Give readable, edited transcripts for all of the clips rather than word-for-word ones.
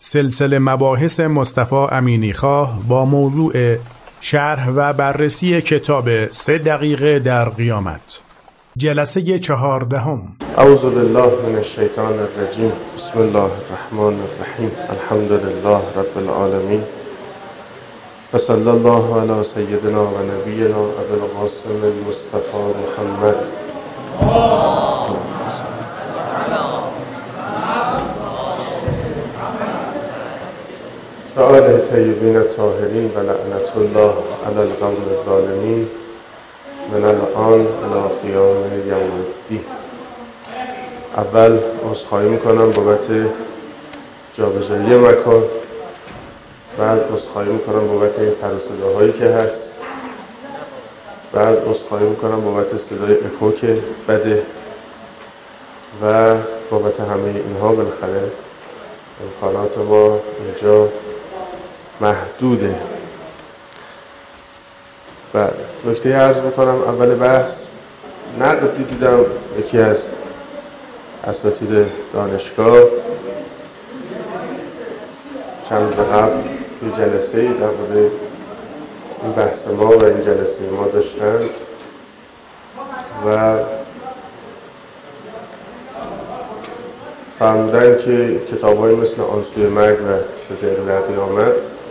سلسله مباحث مصطفی امینیخواه با موضوع شرح و بررسی کتاب 3 دقیقه در قیامت. جلسه 14. اعوذ بالله من الشیطان الرجیم. بسم الله الرحمن الرحیم. الحمد لله رب العالمین و صلی الله علی سیدنا و نبینا ابی القاسم المصطفى محمد و آله طیبین الطاهرین و لعنت الله علی القوم الظالمین من الان الی قیام یوم الدین. اول عذرخواهی میکنم بابت جابجایی مکان، بعد عذرخواهی میکنم بابت این سر و صداهایی که هست، بعد عذرخواهی میکنم بابت صدای اکو که بده و بابت همه اینها. بالاخره امکانات ما اینجا محدوده. و نکته عرض میکنم اول بحث، نقدی دیدم یکی از اساتید دانشگاه چند روز قبل توی جلسه‌ای در مورد این بحث ما و این جلسه ما داشتند و فهمیدن که کتاب‌های مثل آن سوی مرگ و 3 دقیقه در قیامت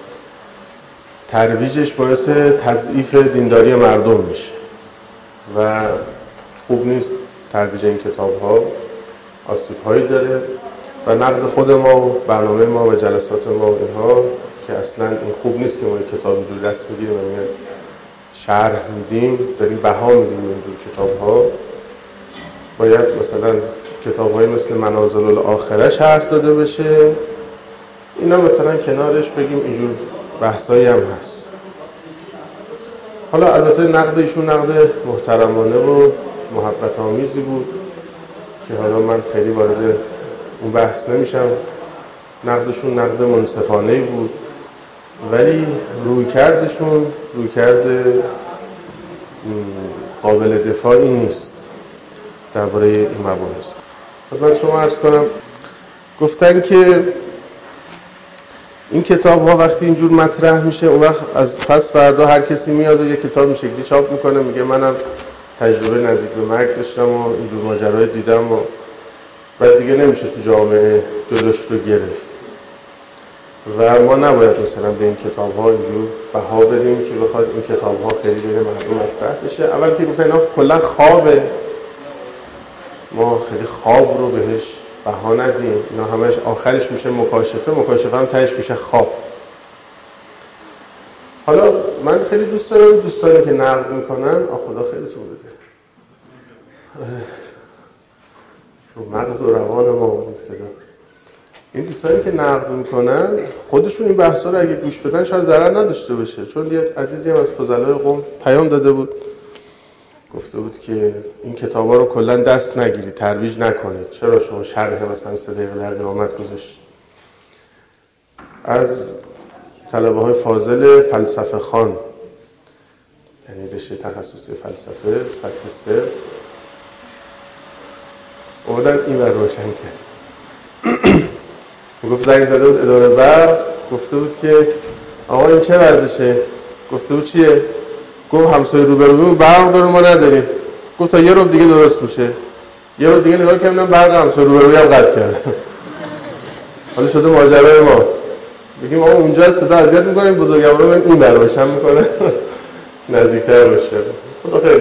ترویجش باعث تضعیف دینداری مردم میشه و خوب نیست. ترویج این کتاب‌ها آسیب‌هایی داره و نقد خود ما و برنامه ما و جلسات ما و اینها که اصلا این خوب نیست که ما این کتاب اینجور دست میگیریم و میاد شرح میدیم، داریم بها میدیم اینجور کتاب‌ها. باید مثلا کتاب‌های مثل منازل الاخره شرح داده بشه، اینا مثلا کنارش بگیم اینجور بحثایی هم هست. حالا البته نقد ایشون نقد محترمانه و محبت آمیزی بود که حالا من خیلی وارد اون بحث نمیشم. نقدشون نقد منصفانه‌ای بود ولی رویکردشون رویکرد قابل دفاعی نیست درباره این مباحث. خدمت شما عرض کنم، گفتن که این کتاب ها وقتی اینجور مطرح میشه اون وقت از پس فردا هر کسی میاد و یه کتاب این شکلی چاپ میکنه، میگه منم تجربه نزدیک به مرگ داشتم و اینجور ماجرای دیدم و بعد دیگه نمیشه تو جامعه جلوش رو گرفت و ما نباید مثلا به این کتاب ها اینجور بها بدیم که بخواد این کتاب ها خیلی بین مردم مطرح بشه. اول که گفتن اینا کلا خوابه، ما خیلی خواب رو بهش بها ندیم، اینا همش آخرش میشه مکاشفه هم تهش میشه خواب. حالا من خیلی دوست دارم دوستانی که نقد میکنن خدا خیلیتون بده رو مغز و روان ما این صدا. این دوستانی که نقد میکنن خودشون این بحثا رو اگه گوش بدن شاید ضرر نداشته باشه، چون یه عزیزی هم از فضلای قوم پیام داده بود، گفته بود که این کتابا رو کلا دست نگیرید، ترویج نکنید، چرا شما شرح مثلا 3 دقیقه در قیامت گذاشتید. از طلبه های فاضل فلسفه خوان، یعنی رشته تخصصی فلسفه سطح 3 اومدن این بر روشن کرد. گفت زنگ زده بود اداره برق، گفته بود که آقا این چه ورزشه؟ گفته بود چیه؟ گفت همسایه روبرومون برق داره ما نداریم. گفت تا 1 روز دیگه درست میشه. 1 روز دیگه نگاه کردم برق همسایه روبروی هم قطع کرد. حالا شده ماجرای ما. بگیم آقا اونجا صدا اذیت می‌کنیم، بزرگوارا من این بر روشن می‌کنه نزدیکتر باشه. خدا خیرش.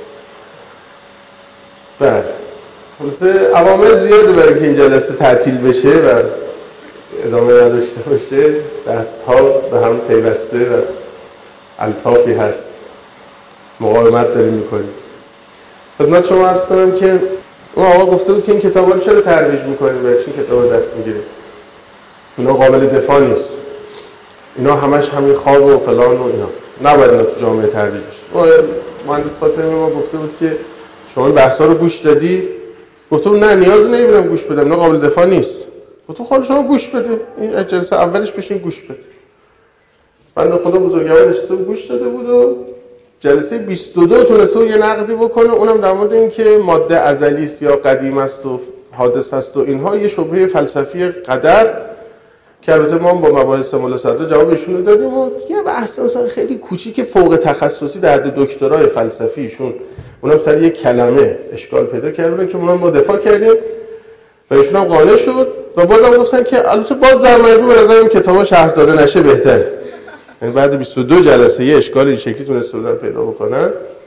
بله. خلاص عوامل زیاده برای اینکه این جلسه تعطیل بشه و ادامه نداشته باشه. دست‌ها به هم پیوسته و الطافی هست. مقاومت داریم می‌کنیم. خدمت شما عرض کنم که اون آقا گفته بود که این کتابا رو چرا ترویج می‌کنید؟ برای چی کتابا دست می‌گیرید؟ اینا قابل دفاع نیست. اینا همش همین خواب و فلان و اینا. نباید اینا تو جامعه ترویج بشه. مهندس فاطمی ما گفته بود که شما این بحثا رو گوش دادی؟ گفتم نه نیازی نمی‌بینم گوش بدم، اینا قابل دفاع نیست. گفتم خود شما گوش بده. این جلسه اولش بشین گوش بده. بنده خدا بزرگوار نشسته گوش داده بود و جلسه 22 تونسته یه نقدی بکنه، اونم در مورد این که ماده ازلی است یا قدیم است و حادث است و اینها، یه شبهه فلسفی قدر که البته ما با مباحث ملاصده جواب ایشون رو دادیم و یه بحث مثلا خیلی کوچیک فوق تخصصی در حد دکترای فلسفی ایشون اونم سر یک کلمه اشکال پیدا کردن که ما دفاع کردیم و ایشون هم قانع شد و بازم گفتن که البته باز در مجموع به نظرم کتابا شرح داده نشه بهتره. یعنی بعد 22 جلسه یه اشکال این شکلی تونستن پیدا بکنن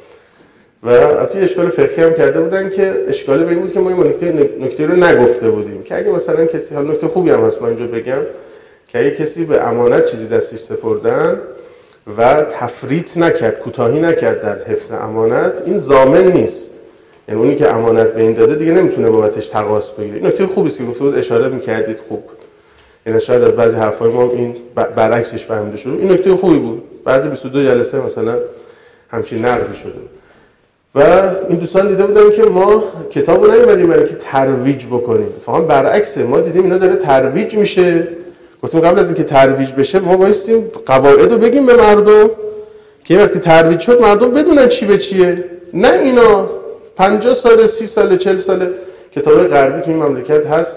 و البته اشکال فقهی هم کرده بودن که اشکال به این بود که ما این نکته رو نگفته بودیم که اگه مثلا کسی، حالا نکته خوبی هم هست من اینجا بگم، که اگه کسی به امانت چیزی دستش سپردن و تفریط نکرد، کوتاهی نکرد در حفظ امانت، این ضامن نیست. یعنی اونی که امانت به این داده دیگه نمیتونه بابتش تقاضا بگیره. این نکته خوبی است که گفتید، اشاره می‌کردید خوب. یعنی شاید از بعضی حرفای ما این برعکسش فهمیده شد. این نکته خوبی بود. بعد 22 جلسه مثلا همچین نقدی شده. و این دوستان دیده بودن که ما کتابو نمی‌بریم برای که ترویج بکنیم. اتفاقا برعکسه، ما دیدیم اینا داره ترویج میشه. گفتیم قبل از اینکه ترویج بشه ما وایسیم قواعد رو بگیم به مردم که وقتی ترویج شد مردم بدونن چی به چیه. نه اینا 50 سال 30 سال 40 سال کتاب غربی تو این مملکت هست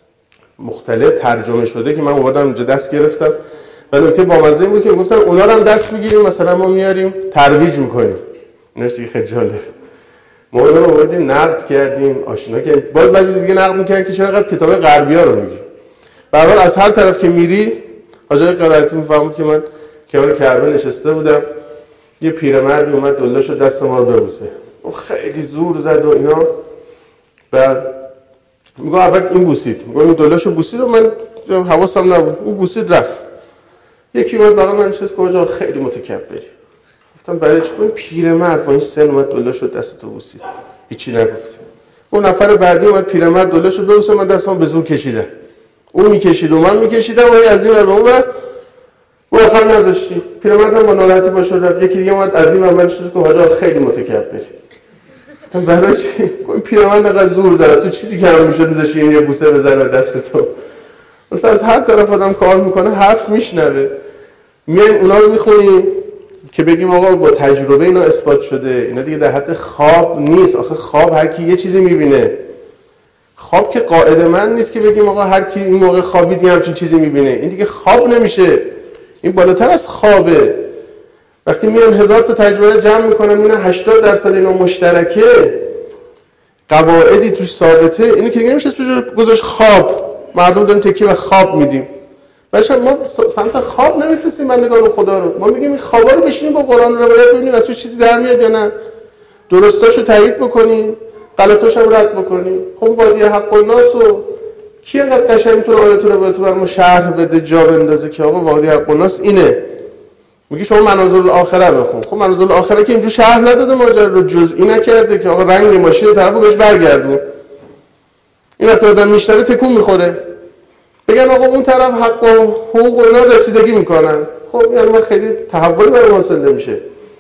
مختلف ترجمه شده که من آوردم اینجا دست گرفتم و نکته بامزه این بود که گفتن اونا رو هم دست میگیریم مثلا ما میاریم ترویج میکنیم. اینش دیگه خیلی جالب. ما اونا رو آوردیم نقد کردیم آشنا کردیم، باز بعضی دیگه نقد میکردن که چرا انقدر کتاب غربی‌ها رو میگی. به هر حال از هر طرف که میری حاجی قرائتی میفهمید که من کنار کربه نشسته بودم، یه پیرمردی اومد دلاشو دست ما رو ببوسه. اون خیلی زور زد و اینا. بعد میگه اول این بوسید، میگه این دلاشو بوسید و من حواسم نبود، اون بوسید رفت. یکی اومد بغل من نشست که خیلی متکبری. گفتم برای چی؟ این پیرمرد با این سن اومد دلاشو دستتو بوسید، هیچی نگفت. اون نفر بعدی اومد پیرمرد دلاشو ببوسه، من دستم به زور کشیدم. اون میکشید و من میکشیدم و از این ور به اون ور و آخر نذاشتی. پیرمرد هم با ناراحتی باشه رفت. یکی دیگه اومد از این ور من نشست که حاجا خیلی متکبری. گفتم برای چی؟ این پیرمرد انقدر زور زد، تو چیزی که هم میشد میذاشی این یه بوسه بزنه دستتو. مثلا از هر طرف آدم کار میکنه حرف میشنوه. میایم اونا رو میخونیم که بگیم آقا با تجربه اینا اثبات شده، اینا دیگه در حد خواب نیست. آخه خواب هر کی یه چیزی میبینه. خواب که قاعده من نیست که بگیم آقا هر کی این موقع خوابید همچین چیزی میبینه. این دیگه خواب نمیشه، این بالاتر از خوابه. وقتی میان 1000 تا تجربه جمع میکنن میبینن 80% اینا مشترکه، قواعدی توش ثابته، اینو که دیگه نمیشه گذاشت خواب. مردم دارن تکیه و خواب میدیم. بچه‌ها ما سمت خواب نمیفرستیم بندگان خدا رو. ما میگیم این خوابا رو بشینیم با قرآن روایت ببینیم از توش چیزی در میاد یا نه. درستاشو تایید بکنیم، غلطاش هم رد بکنیم. خب وادی حق الناس و کی انقدر قشنگ میتونه آیات روایت رو برام شرح بده جا بندازه که آقا وادی حق الناس اینه. میگه شما منازل الاخره بخون. خب منازل الاخره که اینجور شرح نداده، ماجرا رو جزئی نکرده که آقا رنگ ماشین طرفو بهش برگردون. این وقتی آدم میشنوه تکون میخوره. بگن آقا اون طرف حق و حقوق و اینا رسیدگی میکنن. خب یعنی ما خیلی تحولی برای ما حاصل نمیشه.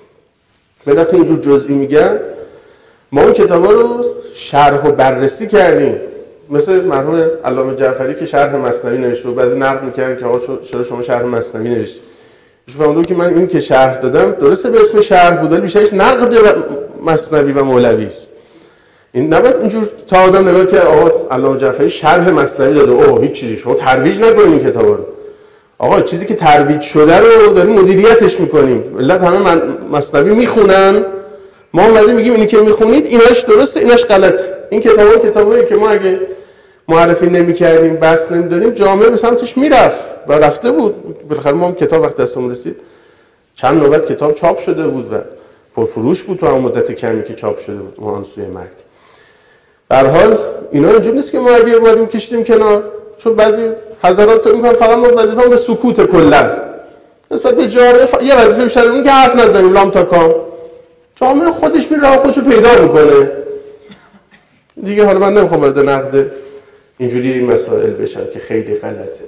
وقتی اینجور جزئی میگن ما اون کتابا رو شرح و بررسی کردیم. مثل مرحوم علامه جعفری که شرح مثنوی نوشته و بعضی نقد میکردن که آقا چرا شما شرح مثنوی نوشتید. ایشون فهمیدن که من این که شرح دادم درسته به اسم شرح بود ولی بیشترش نقد مثنوی و مولوی است. این نباید اینجور تا آدم نگاه که آقا علامه جعفری شرح مثنوی داده اوه هیچ چیزی شما ترویج نکنید این کتابا رو. آقا چیزی که ترویج شده رو داریم مدیریتش میکنیم. ملت همه مثنوی میخونن، ما اومدیم میگیم اینی که میخونید ایناش درسته ایناش غلطه. این کتابایی که ما اگه معرفی نمی‌کردیم بس نمی‌دادیم جامعه به سمتش میرفت و رفته بود. بالاخره ما هم کتاب وقت دستمون رسید چند نوبت کتاب چاپ شده بود و پرفروش بود تو همون مدت کمی که چاپ شده بود مانسوی مرگ. به هر حال اینا اینجوری نیست که ما اگه اومدیم کشیدیم کنار، چون بعضی حضرات فکر می‌کنن فقط ما وظیفه‌مون به سکوت کلا نسبت به جامعه یه وظیفه بیشتر اون که حرف نزنیم لام تا کام. جامعه خودش میره راه خودشو پیدا میکنه دیگه. حالا من نمیخوام وارد نقد اینجوری این مسائل بشم که خیلی غلطه.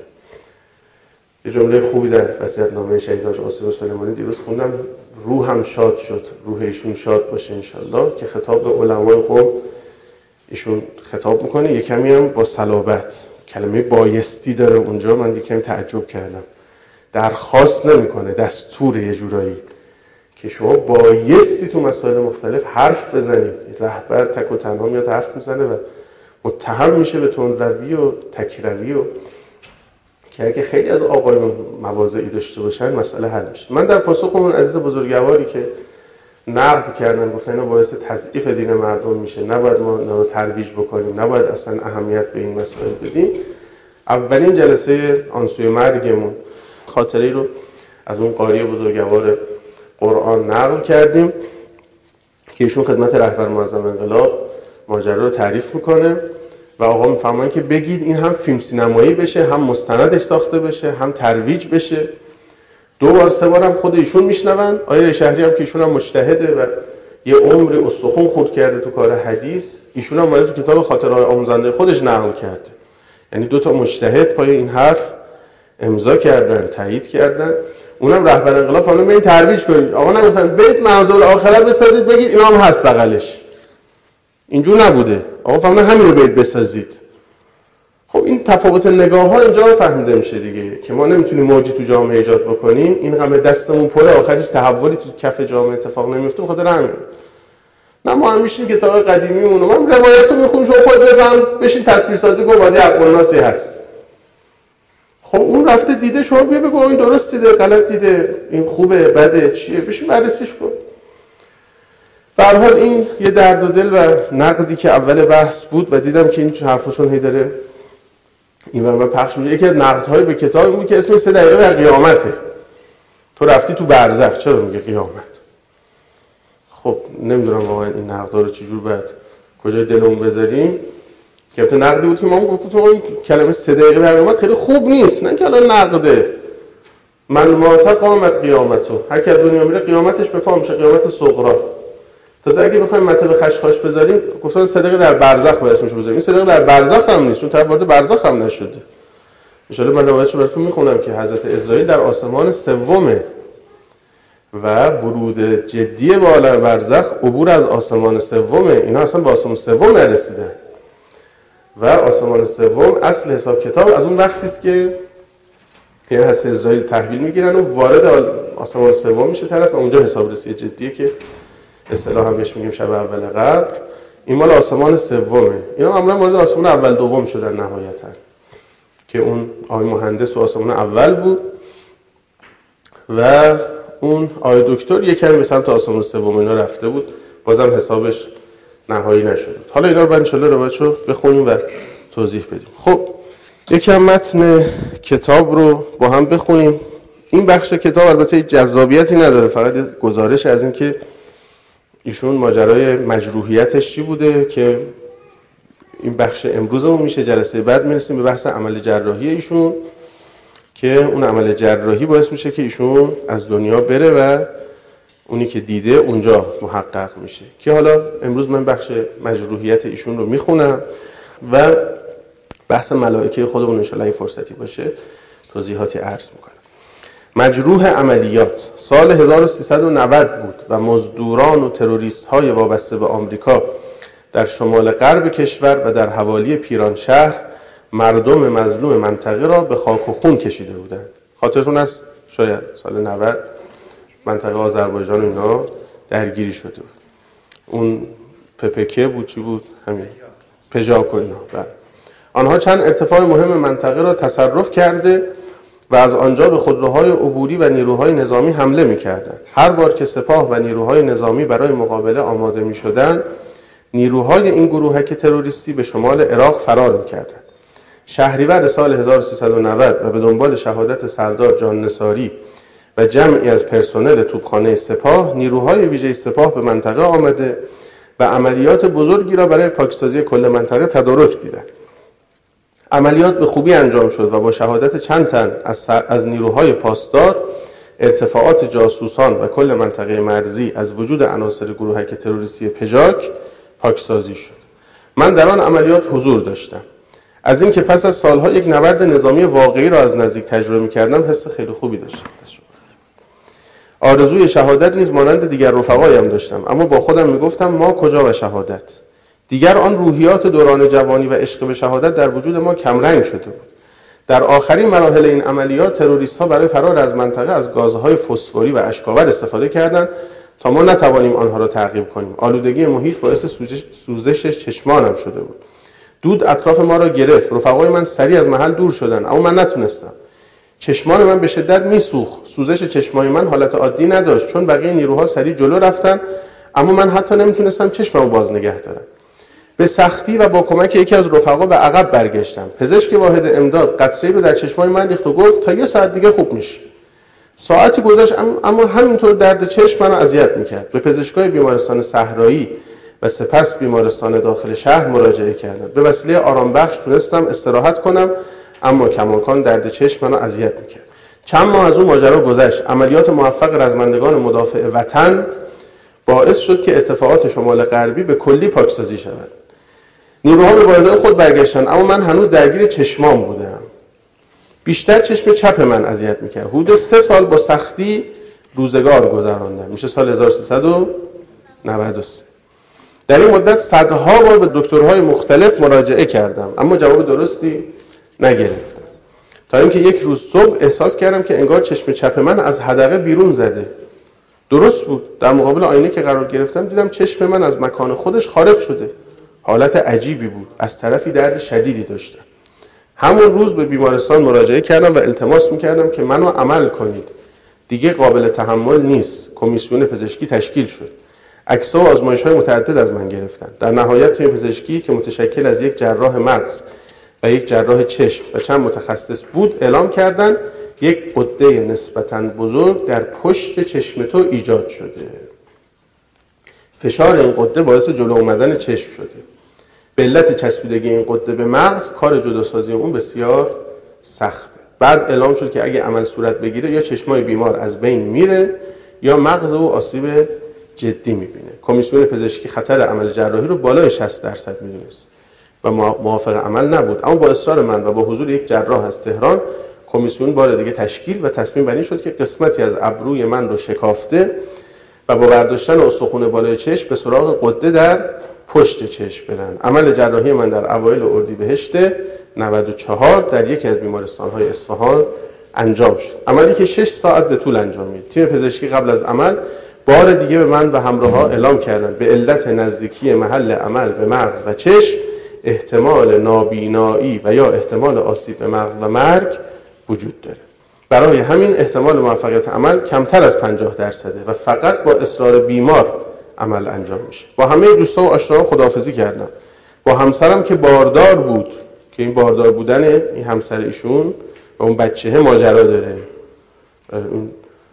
یه جمله خوبی در وصیت‌نامه شهید حاج قاسم سلیمانی دیروز خوندم، روحم شاد شد، روح ایشون شاد باشه انشالله، که خطاب به علمای قوم ایشون خطاب میکنه. یه کمی هم با صلابت، کلمه بایستی داره اونجا، من یه کمی تعجب کردم. درخواست نمیکنه، دستور یه جورایی که شما بایستی تو مسائل مختلف حرف بزنید. رهبر تک و تنها میاد حرف میزنه و متهم میشه به تندروی و تکروی و که اگه خیلی از آقایون مواضعی داشته باشن مسئله حل میشه. من در پاسخ اون عزیز بزرگواری که نقد کردن گفتن اینا باعث تضعیف دین مردم میشه، نباید ما اینا رو ترویج بکنیم، نباید اصلا اهمیت به این مسائل بدیم، اولین جلسه آنسوی مرگمون خاطره‌ای رو از اون قاری بزرگوار قرآن نقل کردیم که ایشون خدمت رهبر معظم انقلاب ماجرا رو تعریف میکنه و آقا میفهمن که بگید این هم فیلم سینمایی بشه، هم مستندش ساخته بشه، هم ترویج بشه. 2 بار 3 بار هم خود ایشون میشنون. آیه شهری هم که ایشون هم مجتهده و یه عمری استخون خورد کرده تو کار حدیث، ایشون هم اومده تو کتاب خاطره‌های آموزنده خودش نقل کرده. یعنی 2 تا مجتهد پای این حرف امضا کردن، تایید کردن. اونم رهبر انقلاب فهمیدن برید ترویج کنید. آقا نگفتن برید منازل آخره بسازید بگید اینا هم هست بغلش. اینجور نبوده. آقا فهمیدن همین رو برید بسازید. خب این تفاوت نگاه ها اینجا فهمیده میشه دیگه که ما نمیتونیم موجی تو جامعه ایجاد بکنیم. این همه دستمون پره، آخرش تحولی تو کف جامعه اتفاق نمیفته. بخاطر همین نه ما هم میشیم کتاب قدیمیمون رو من روایتو میخونم، شما خود بفهم بشین تصویر سازی گواهی عقل‌ناسی هست. خب اون رفته دیده، شما بیا بگو این درست دیده، غلط دیده، این خوبه، بده، چیه، بشین بررسیش کن. به هر حال این یه درد و دل و نقدی که اول بحث بود و دیدم که این حرفشون هی داره این و پخش میشه. یکی از نقدهای به کتاب بود که اسمش 3 دقیقه در قیامته. تو رفتی تو برزخ چرا میگه قیامت؟ خب نمیدونم واقعا این نقدها رو چجور باید کجای دلمون بذاریم. که البته نقدی بود که ما گفتیم این کلمه 3 دقیقه در قیامت خیلی خوب نیست، نه که الان نقده. من مات قامت قیامتو، هر کی از دنیا میره قیامتش به پا میشه، قیامت صغرا. تازه اگه بخوایم مطلب خشخاش بذاریم گفتن 3 دقیقه در برزخ باید اسمشو بذاریم. این 3 دقیقه در برزخ هم نیست، چون طرف وارد برزخ هم نشده. ان شاءالله من روایتشو براتون میخونم که حضرت اسرائیل در آسمان سومه و ورود جدی به عالم برزخ عبور از آسمان سومه. اینا اصلا به آسمان سوم نرسیدن و آسمان سوم اصل حساب کتاب از اون وقتی است که یعنی حضرت اسرائیل تحویل میگیرن و وارد آسمان سوم میشه طرف و اونجا حسابرسی جدیه که اصطلاحا بهش میگیم شب اول قبر. این مال آسمان سومه. اینا معمولا وارد آسمان اول دوم شدن نهایتا که اون آقای مهندس و آسمان اول بود و اون آقای دکتر یکم به سمت آسمان سوم اینا رفته بود، بازم حسابش نهایی نشد. حالا اینا رو بعد ان شاء الله روایتشو بخونیم و توضیح بدیم. خب یکم متن کتاب رو با هم بخونیم. این بخش کتاب البته جذابیتی نداره، فقط گزارش از این که ایشون ماجرای مجروحیتش چی بوده که این بخش امروزمون میشه. جلسه بعد میرسیم به بحث عمل جراحی ایشون که اون عمل جراحی باعث میشه که ایشون از دنیا بره و اونی که دیده اونجا محقق میشه. که حالا امروز من بخش مجروحیت ایشون رو میخونم و بحث ملائکه خودمون انشاءالله فرصتی باشه توضیحاتی عرض میکنم. مجروح عملیات سال 1390 بود و مزدوران و تروریست های وابسته به آمریکا در شمال غرب کشور و در حوالی پیرانشهر مردم مظلوم منطقه را به خاک و خون کشیده بودند. خاطرتون است شاید سال 90 منطقه آذربایجان و اینا درگیری شده بود. اون پپکه بود، چی بود؟ همین پژاک و اینا. آنها چند ارتفاع مهم منطقه را تصرف کرده و از آنجا به خودروهای عبوری و نیروهای نظامی حمله می‌کردند. هر بار که سپاه و نیروهای نظامی برای مقابله آماده می‌شدند، نیروهای این گروهک تروریستی به شمال عراق فرار می‌کردند. شهریور سال 1390 و به دنبال شهادت سردار جان نثاری و جمعی از پرسنل توپخانه سپاه، نیروهای ویژه سپاه به منطقه آمده و عملیات بزرگی را برای پاکسازی کل منطقه تدارک دیدند. عملیات به خوبی انجام شد و با شهادت چند تن از نیروهای پاسدار، ارتفاعات جاسوسان و کل منطقه مرزی از وجود عناصر گروهک تروریستی پژاک پاکسازی شد. من در آن عملیات حضور داشتم. از اینکه پس از سالها یک نبرد نظامی واقعی را از نزدیک تجربه می‌کردم حس خیلی خوبی داشتم. آرزوی شهادت نیز مانند دیگر رفقایم داشتم، اما با خودم میگفتم ما کجا و شهادت؟ دیگر آن روحیات دوران جوانی و عشق به شهادت در وجود ما کمرنگ شده بود. در آخرین مراحل این عملیات تروریست‌ها برای فرار از منطقه از گازهای فسفوری و اشک‌آور استفاده کردند تا ما نتوانیم آنها را تعقیب کنیم. آلودگی محیط باعث سوزش چشمانم شده بود. دود اطراف ما را گرفت. رفقای من سریع از محل دور شدند، اما من نتونستم. چشمان من به شدت میسوخت. سوزش چشمای من حالت عادی نداشت چون بقیه نیروها سریع جلو رفتن، اما من حتی نمیتونستم چشممو باز نگه دارم. به سختی و با کمک یکی از رفقا به عقب برگشتم. پزشک واحد امداد قطره‌ای رو در چشمای من ریخت و گفت تا 1 ساعت دیگه خوب میشه. ساعتی گذشت اما همینطور درد چشم منو اذیت میکرد. به پزشکای بیمارستان صحرایی و سپس بیمارستان داخل شهر مراجعه کردم. به وسیله آرامبخش تونستم استراحت کنم، اما کماکان درد چشم منو اذیت میکرد. چند ماه از اون ماجرا گذشت. عملیات موفق رزمندگان مدافع وطن باعث شد که ارتفاعات شمال غربی به کلی پاکسازی شود. نیروها به واحدهای خود برگشتن، اما من هنوز درگیر چشمام بودم. بیشتر چشم چپ من اذیت میکرد. حدود 3 سال با سختی روزگار گذراندم. میشه سال 1393. در این مدت صدها بار به دکترهای مختلف مراجعه کردم، اما جواب درستی نگرفتم. تا اینکه یک روز صبح احساس کردم که انگار چشم چپ من از حدقه بیرون زده. درست بود. در مقابل آینه که قرار گرفتم دیدم چشم من از مکان خودش خارج شده. حالت عجیبی بود. از طرفی درد شدیدی داشتم. همون روز به بیمارستان مراجعه کردم و التماس میکردم که منو عمل کنید. دیگه قابل تحمل نیست. کمیسیون پزشکی تشکیل شد. عکس‌ها و آزمایش‌های متعدد از من گرفتن. در نهایت تیم پزشکی که متشکل از یک جراح مغز و یک جراح چشم و چند متخصص بود اعلام کردند یک غده نسبتاً بزرگ در پشت چشم تو ایجاد شده. فشار این غده باعث جلو اومدن چشم شده. به علت چسبیدگی این غده به مغز کار جداسازی اون بسیار سخته. بعد اعلام شد که اگه عمل صورت بگیره یا چشمای بیمار از بین میره یا مغز او آسیب جدی میبینه. کمیسیون پزشکی خطر عمل جراحی رو بالای 60% میدونست و موافق عمل نبود، اما با اصرار من و با حضور یک جراح از تهران کمیسیون بار دیگه تشکیل و تصمیم بر این شد که قسمتی از ابروی من رو شکافته و با برداشتن استخوان بالای چشم به سراغ غده در پشت چشم برن. عمل جراحی من در اوایل اردیبهشت 94 در یکی از بیمارستان‌های اصفهان انجام شد. عملی که 6 ساعت به طول انجامید. تیم پزشکی قبل از عمل بار دیگه به من و همراه‌ها اعلام کردند به علت نزدیکی محل عمل به مغز و چشم احتمال نابینایی و یا احتمال آسیب به مغز و مرگ وجود داره. برای همین احتمال موفقیت عمل کمتر از 50% و فقط با اصرار بیمار عمل انجام میشه. با همه دوستان و آشناها خداحافظی کردم. با همسرم که باردار بود، که این باردار بودن این همسر ایشون و اون بچه‌ه ماجرا داره. اون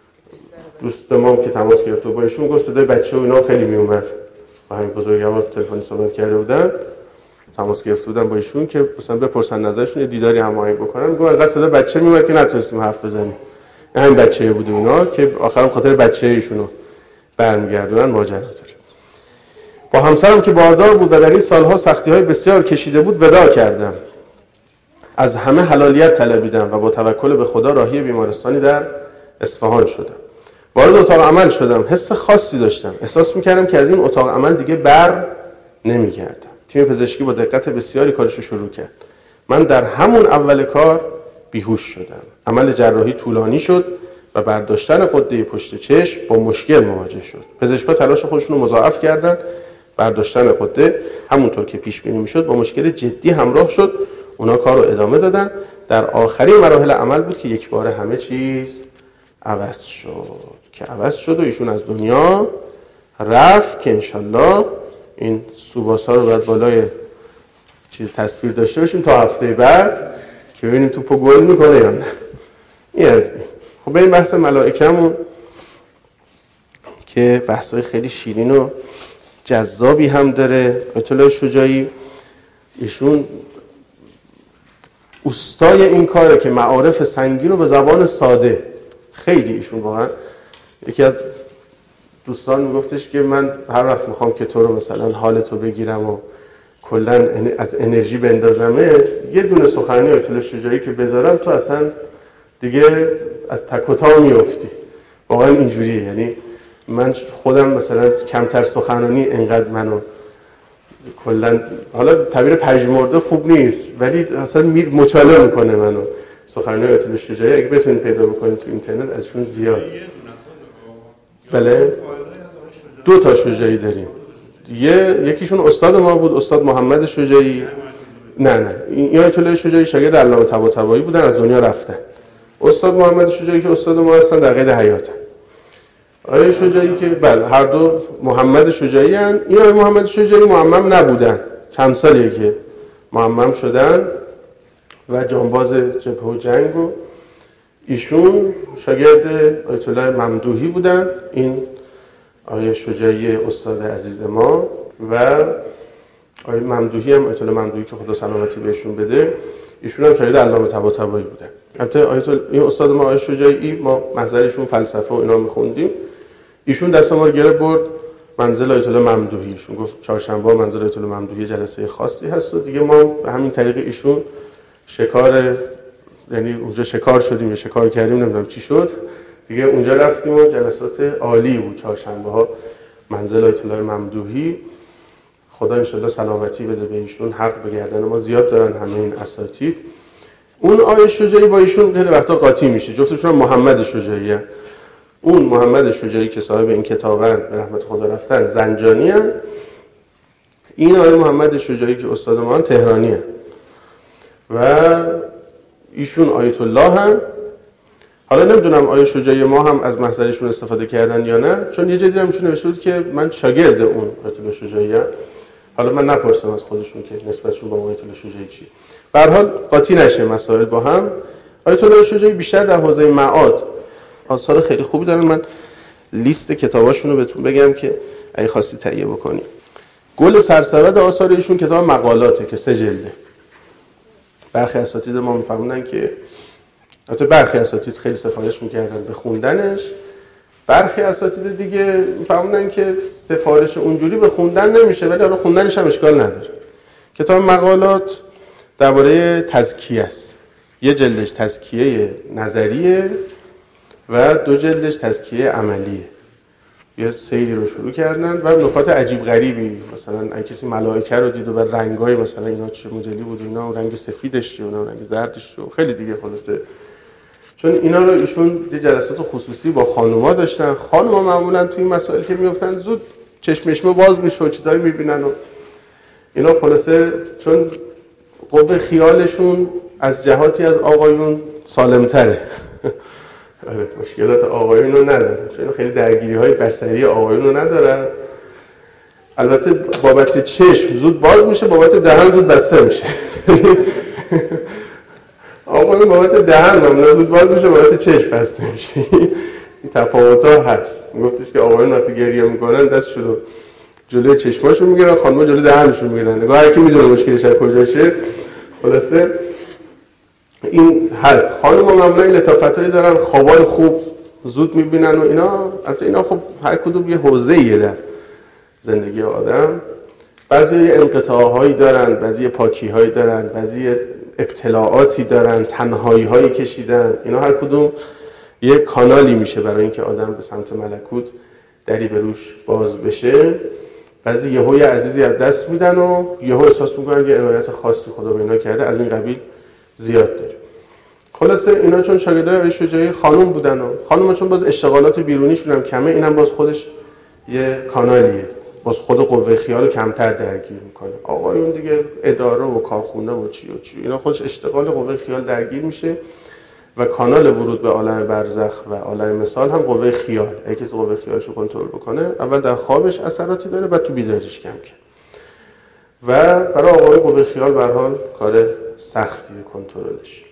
دوست ما که تماس گرفته با ایشون گفت صدای بچه و اینا خیلی میومد. با همین بزرگوار تلفنی صحبت کرده بودن، تماس گرفته بودن با ایشون که مثلا بپرسن نظرشون، یه دیداری هماهنگ بکنن. گفت انقدر صدا بچه میومد که نتونستیم حرف بزنیم. همین بچه‌ای بود اینا که آخرام خاطر بچه ایشونو برمیگردونن ماجرا داره. با همسرم که باردار بود و در این سالها سختی‌های بسیار کشیده بود وداع کردم. از همه حلالیت طلبیدم و با توکل به خدا راهی بیمارستانی در اصفهان شدم. وارد اتاق عمل شدم. حس خاصی داشتم. احساس می‌کردم که از این اتاق عمل دیگه بر نمی‌گردم. تیم پزشکی با دقت بسیاری کارش رو شروع کرد. من در همون اول کار بیهوش شدم. عمل جراحی طولانی شد و برداشتن غده پشت چشم با مشکل مواجه شد. پزشکا تلاش خودشون رو مضاعف کردند. برداشتن غده همونطور که پیش بینی میشد با مشکل جدی همراه شد. اونا کار رو ادامه دادن. در آخرین مراحل عمل بود که یک بار همه چیز عوض شد و ایشون از دنیا رفت که انشالله این سوباسا رو باید بالای چیز تصویر داشته باشیم تا هفته بعد که ببینیم توپو گل میکنه یا نه. این از این. خب این بحث ملائکه‌مون که بحثای خیلی شیرین و جذابی هم داره. آیت الله شجاعی ایشون استای این کاره که معارف سنگین رو به زبان ساده، خیلی ایشون واقعا یکی از دوستان میگفتش که من هر وقت میخوام که تو رو مثلا حالتو بگیرم و کلا از انرژی بندازمه، یه دونه سخنرانی آیت الله شجاعی که بذارم تو اصلا دیگه از تک و تا میافتی. واقعا اینجوریه. یعنی من خودم مثلا کمتر سخنرانی انقدر منو کلا، حالا تعبیر پژمرده خوب نیست ولی اصلا مچاله میکنه منو. سخنرانی آیت الله شجاعی اگه بتونید پیدا بکنید تو اینترنت ازشون زیاد. بله 2 تا شجاعی داریم. یکیشون استاد ما بود، استاد محمد شجاعی. نه این آیت الله شجاعی شاگرد علامه طباطبایی بودن، از دنیا رفتن. استاد محمد شجاعی که استاد ما هستن در قید حیاتن. آقای شجاعی که بله هر دو محمد شجاعی هستند. این آقای محمد شجاعی معمم نبودن، چند سالیه که معمم شدن و جانباز جبهه و جنگ و ایشون شاگرد آیت الله ممدوحی بودن. این آقای شجاعی استاد عزیز ما و آقای ممدوحی هم آیت الله ممدوحی که خدا سلامتی بهشون بده، ایشون هم شاگرد علامه طباطبایی بودن. البته این استاد ما آقای شجاعی ما محضرشون فلسفه و اینا می‌خوندیم، ایشون دست ما رو گرفت برد منزل آیت الله ممدوحی. ایشون گفت چهارشنبه منزل آیت الله ممدوحی جلسه خاصی هست و دیگه ما به همین طریق ایشون شکار، یعنی اونجا شکار شدیم یا شکار کردیم نمیدونم چی شد دیگه، اونجا رفتیم و جلسات عالی بود چهارشنبه ها منزل آیت الله ممدوحی. خدا انشالله سلامتی بده به ایشون، حق به گردن ما زیاد دارن همه این اساتید. اون آقای شجاعی با ایشون خیلی وقتا قاطی میشه، جفتشون هم محمد شجاعی هست. اون محمد شجاعی که صاحب این کتابن به رحمت خدا رفتن زنجانی هست. این آقای محمد شجاعی که استاد ما تهرانی هست و ایشون آیت الله هم. حالا نمیدونم آیا شجاعی ما هم از محضرشون استفاده کردن یا نه، چون یه جایی دیدم ایشون نوشته بود که من شاگرد اون آیت الله شجاعی ام. حالا من نپرسیدم از خودشون که نسبتشون با آیت الله شجاعی چی. به هر حال قاطی نشه مسائل با هم. آیت الله شجاعی بیشتر در حوزه معاد آثار خیلی خوبی دارن. من لیست کتاباشون رو بهتون بگم که اگه خواستی تهیه بکنی. گل سرسبد آثار ایشون کتاب مقالاته که 3 جلده. برخی اساتید ما میفهمونن که البته برخی اساتید خیلی سفارش میکردن به خوندنش، برخی اساتید دیگه میفهمونن که سفارش اونجوری به خوندن نمیشه، ولی حالا خوندنش هم اشکال نداره. کتاب مقالات درباره تزکیه است. یه جلدش تزکیه نظریه و 2 جلدش تزکیه عملیه. یه سیری رو شروع کردن و نکات عجیب غریبی، مثلا اگه کسی ملائکه رو دید و بر رنگای مثلا اینا چه مدلی بود اینا، و رنگ سفیدش چیه و رنگ زردش و خیلی دیگه خلاصه. چون اینا رو ایشون یه جلسات خصوصی با خانوما داشتن. خانوما معمولا توی این مسائل که میافتن زود چشمشمه باز میشه و چیزایی میبینن و اینا، خلاصه چون قوه خیالشون از جهاتی از آقایون سالم‌تره. آره مشکلات آقایون رو ندارن، چون خیلی درگیری‌های بصری آقایون رو ندارن. البته بابت چشم زود باز میشه، بابت دهن زود بسته میشه. آقایون بابت دهن معمولا زود باز میشه، بابت چشم بسته میشه. این تفاوت‌ها هست. میگفتش که آقایون وقتی گریه میکنن دستشون رو جلوی چشماشون میگیرن، خانم‌ها جلوی دهنشون میگیرن. نگاه هر کی میدونه مشکلش از کجاشه. خلاصه این هست. خانم‌ها معمولا لطافتایی دارن، خوابای خوب زود میبینن و اینا. البته اینا خب هر کدوم یه حوزه‌ایه در زندگی آدم. بعضی انقطاع‌هایی دارن، بعضی پاکی‌هایی دارن، بعضی ابتلاعاتی دارن، تنهایی‌هایی کشیدن. اینا هر کدوم یه کانالی میشه برای اینکه آدم به سمت ملکوت دری به روش باز بشه. بعضی یهوی عزیزی از دست میدن و یهو احساس میکنن یه عنایت خاصی خدا به اینا کرده. از این قبیل زیاد داره. خلاصه اینا چون شاگردای آقای شجاعی خانم بودن و خانم‌ها چون باز اشتغالات بیرونیشون هم کمه، اینم باز خودش یه کانالیه، باز خود قوه خیال کمتر درگیر میکنه. آقایون دیگه اداره و کارخونه و چی اینا خودش اشتغال قوه خیال درگیر میشه و کانال ورود به عالم برزخ و عالم مثال هم قوه خیال. اگه کسی قوه خیالش رو کنترل بکنه، اول در خوابش اثراتی داره، بعد تو بیداریش کم و برای آقای قوه خیال به هر حال کار سختیه کنترلش.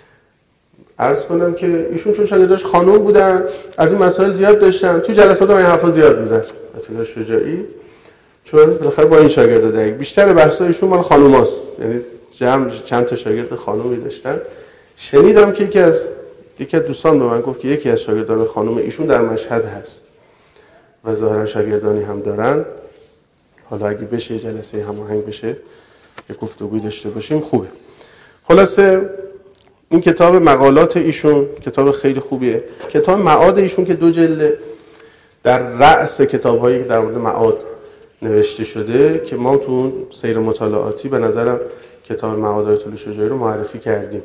عرض کنم که ایشون چون شاگرداش خانم بودن، از این مسائل زیاد داشتن. تو جلسات این حرفا زیاد میزنن آیت شجاعی، چون بالاخره با این شاگردا درگیر. بیشتر بحث‌ها ایشون مال خانوماست، یعنی جمع چند تا شاگرد خانومی داشتن. شنیدم که یکی از دوستان به من گفت که یکی از شاگردان خانم ایشون در مشهد هست و ظاهرا شاگردانی هم دارن. حالا اگه بشه یه جلسه هماهنگ بشه، یه گفتگوی داشته باشیم خوبه. خلاصه این کتاب مقالات ایشون کتاب خیلی خوبیه. کتاب معاد ایشون که 2 جلد در رأس کتاب‌هایی که در مورد معاد نوشته شده که ما تو اون سیر مطالعاتی به نظرم کتاب معاد آیت الله شجاعی رو معرفی کردیم.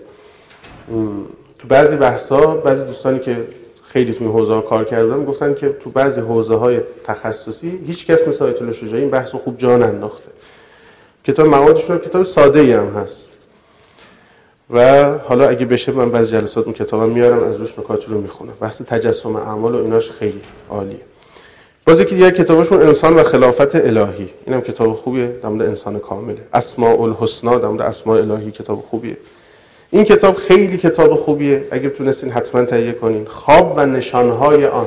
تو بعضی بحث‌ها بعضی دوستانی که خیلی تو این حوزه‌ها کار کردن گفتن که تو بعضی حوزه‌های تخصصی هیچ کس مثل آیت الله شجاعی این بحثو خوب جا ننداخته. کتاب معادشون کتاب ساده‌ای هم هست و حالا اگه بشه من بعضی جلسات اون کتابم میارم از روش نکاتی رو میخونم. بحث تجسم اعمال و ایناش خیلی عالیه. باز یکی دیگه کتابشون انسان و خلافت الهی، اینم کتاب خوبیه در مورد انسان کامله. اسماء الحسنا در مورد اسماء الهی کتاب خوبیه. این کتاب خیلی کتاب خوبیه، اگه تونستین حتما تهیه کنین. خواب و نشانهای آن،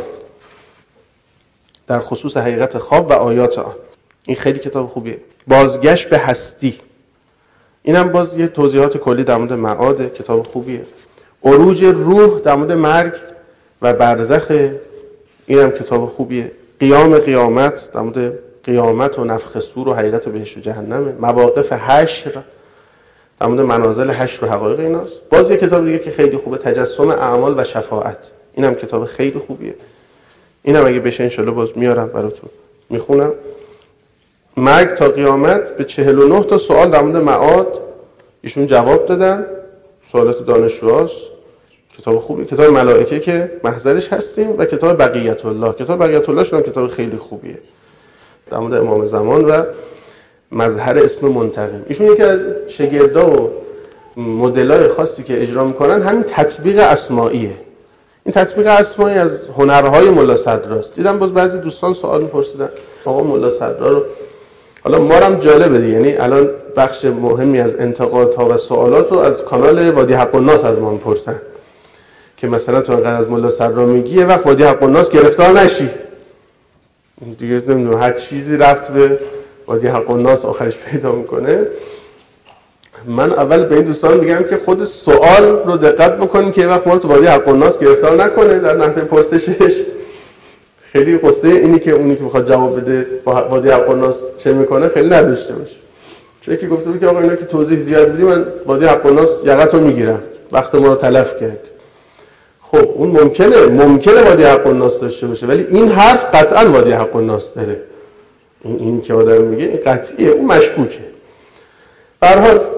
در خصوص حقیقت خواب و آیات آن، این خیلی کتاب خوبیه. بازگشت به هستی، اینم باز یه توضیحات کلی در مورد معاد، کتاب خوبیه. عروج روح در مورد مرگ و برزخ، اینم کتاب خوبیه. قیام قیامت در مورد قیامت و نفخ صور و حقیقت بهشت و جهنم. مواقف حشر در مورد منازل حشر و حقایق ایناست. باز یه کتاب دیگه که خیلی خوبه، تجسم اعمال و شفاعت، اینم کتاب خیلی خوبیه. اینم اگه بشه انشالله باز میارم براتون میخونم. مرگ تا قیامت، به 49 تا سوال در مورد معاد ایشون جواب دادن، سوالات دانشجوهاست. کتاب خوبیه. کتاب ملائکه که محضرش هستیم و کتاب بقیت الله. کتاب بقیت الله شون کتاب خیلی خوبیه در مورد امام زمان و مظهر اسم منتقم. ایشون یکی از شاگردا و مدلای خاصی که اجرا میکنن همین تطبیق اسماییه. این تطبیق اسمایی از هنرهای ملا صدراست. دیدم باز بعضی دوستان سوال میپرسیدن آقا ملا صدرا رو، حالا ما هم جالبه دیگه، یعنی الان بخش مهمی از انتقادها و سوالات رو از کانال وادی حق الناس از ما میپرسن که مثلا تو انقدر از ملا صدرا میگی یه وقت وادی حق الناس گرفتار نشی دیگه. نمیدونم هر چیزی ربط به وادی حق الناس آخرش پیدا میکنه. من اول به این دوستان میگم که خود سوال رو دقت بکنیم که یه وقت ما رو تو وادی حق الناس گرفتار نکنه در نحوه پرسشش. خیلی قصه اینی که اونی که میخواد جواب بده وادی حق الناس چه میکنه خیلی نداشته باشه. چون یکی گفته بود که آقا اینا که توضیح زیاد بدی من وادی حق الناس یقتو میگیرم، وقت ما رو تلف کرد. خب اون ممکنه وادی حق الناس داشته باشه، ولی این حرف قطعا وادی حق الناس داره. این که آدم میگه این قطعیه، اون مشکوکه. به هر حال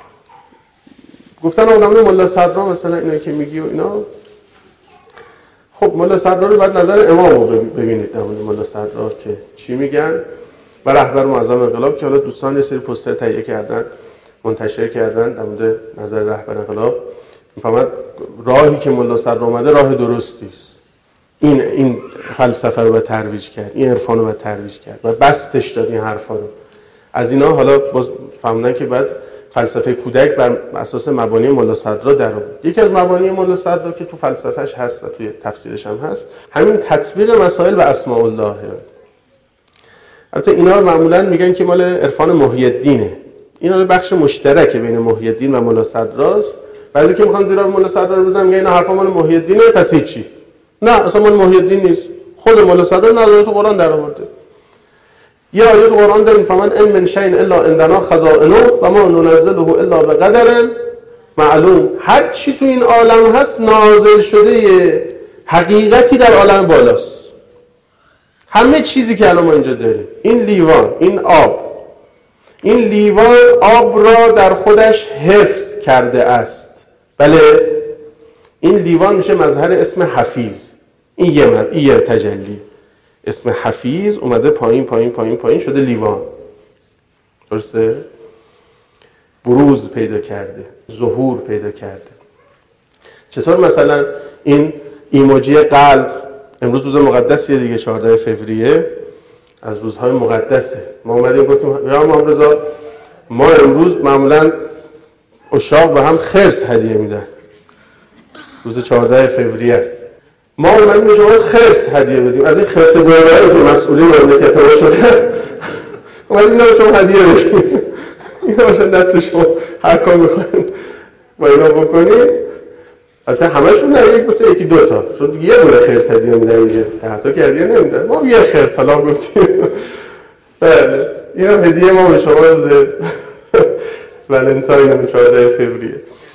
گفتن آدم ملا صدرا مثلا اینا که میگی و اینا، خب ملا صدرا رو بعد نظر امام رو ببینید در مورد ملا صدرا که چی میگن و رهبر معظم انقلاب که حالا دوستان یه سری پوستر تهیه کردن منتشر کردن در مورد نظر رهبر انقلاب. میفهمد راهی که ملا صدرا اومده راه درستی است. این فلسفه رو باید ترویج کرد، این عرفان رو باید ترویج کرد و بستش داد این حرفا رو. از اینا حالا باز فهمیدن که بعد فلسفه کودک بر اساس مبانی ملا صدرا در آورد. یکی از مبانی ملا صدرا که تو فلسفهش هست و توی تفسیرش هم هست همین تطبیق مسائل به اسماء الله. البته اینا معمولا میگن که مال عرفان محی الدینه. اینا بخش مشترکه بین محی الدین و ملا صدراست. بعضی که میخوان زیرا ملا صدرا رو بزنن میگن اینا حرفا مال محی الدینه پس هیچی. نه اصلا مال محی الدین نیست. خود ملا صدرا نظر تو قرآن در آورده. یه آیه قرآن داریم فمن ان من شیء الا عندنا خزائنه و ما ننزله الا بقدر معلوم. هر چی تو این عالم هست نازل شده حقیقتی در عالم بالاست. همه چیزی که الان ما اینجا داریم، این لیوان، این آب، این لیوان آب را در خودش حفظ کرده است. بله این لیوان میشه مظهر اسم حفیظ. این یه تجلی اسم حفیظ اومده پایین پایین پایین پایین شده لیوان. درسته؟ بروز پیدا کرده، ظهور پیدا کرده. چطور مثلا این ایموجی قلب، امروز روز مقدسیه دیگه 14 فوریه از روزهای مقدسه. ما اومدیم گفتیم یا امام رضا ما امروز معمولا اشاق به هم خرس هدیه میدن، روز 14 فوریه است. ما اومدیم شما خرس هدیه بدیم. از این خرس گوهرهایی که مسئولین مملکت ما شده اومدیم اینا به شما هدیه بدیم. اینا باشن دست شما هر کار میخواین با اینا بکنید. البته همشون نه، یک مثل یکی دو تا، چون یه دونه خرس هدیه میدن دیگه، 10 تا که هدیه نمیدن. ما یه خرس حالا گفتیم. بله این هم هدیه ما به شما روز ولنتاین 14 فوریه.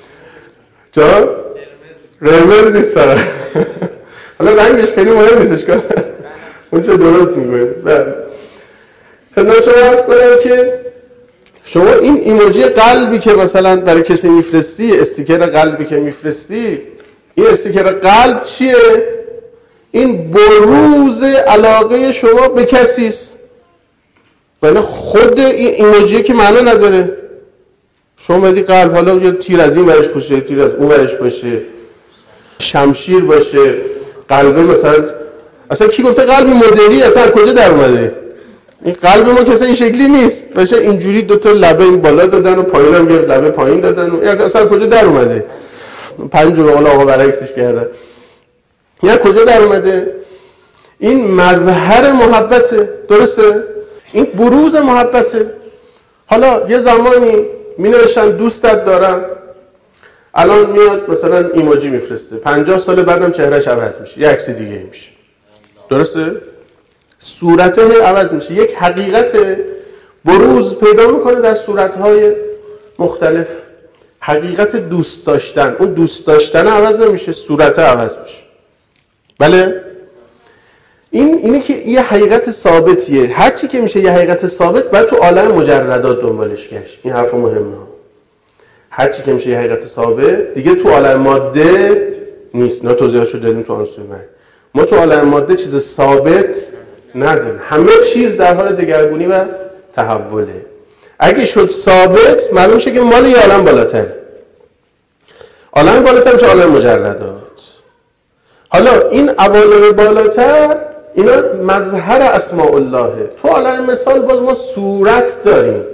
جان قرمز نیست فقط، حالا رنگش خیلی مهم نیست، اشکال اون چه درست میگوید. بله خدمت شما عرض کنم که شما این ایموجی قلبی که مثلا برای کسی میفرستی، استیکر قلبی که میفرستی، این استیکر قلب چیه؟ این بروز علاقه شما به کسی است. ولی خود این ایموجی که معنی نداره. شما بدی قلب، حالا یه تیر از این ورش باشه، تیر از اون ورش باشه، شمشیر باشه، قلب مثلا اصلا کی گفته قلب مدلی اصلا کجا در اومده؟ این قلب ما که این شکلی نیست، باشه اینجوری دو تا لبه این بالا دادن و پایین هم یه لبه پایین دادن و اصلا کجا در اومده؟ 5 رو آقا برعکسش کردن. یا کجا در اومده؟ این مظهر محبته، درسته؟ این بروز محبته. حالا یه زمانی می نوشتن دوستت دارم، الان میاد مثلا ایموجی میفرسته، 50 سال بعدم چهرهش عوض میشه، یه عکس دیگه میشه، درسته؟ صورته عوض میشه، یک حقیقت بروز پیدا میکنه در صورتهای مختلف. حقیقت دوست داشتن، اون دوست داشتن عوض نمیشه، صورته عوض میشه. بله؟ اینه که یه حقیقت ثابتیه. هر چی که میشه یه حقیقت ثابت باید تو عالم مجردات دنبالش گشت. این حرف مهمه. هر چی که میشه یه حقیقت ثابت دیگه تو عالم ماده نیست. نه توضیحاشو دادیم تو آنسوی مرگ. ما تو عالم ماده چیز ثابت نداریم. همه چیز در حال دگرگونی و تحوله. اگه شد ثابت معلوم شه که مال یه عالم بالاتر. عالم بالاتر میشه عالم مجردات. حالا این عوالم بالاتر اینا مظهر اسماء اللهه. تو عالم مثال باز ما صورت داریم،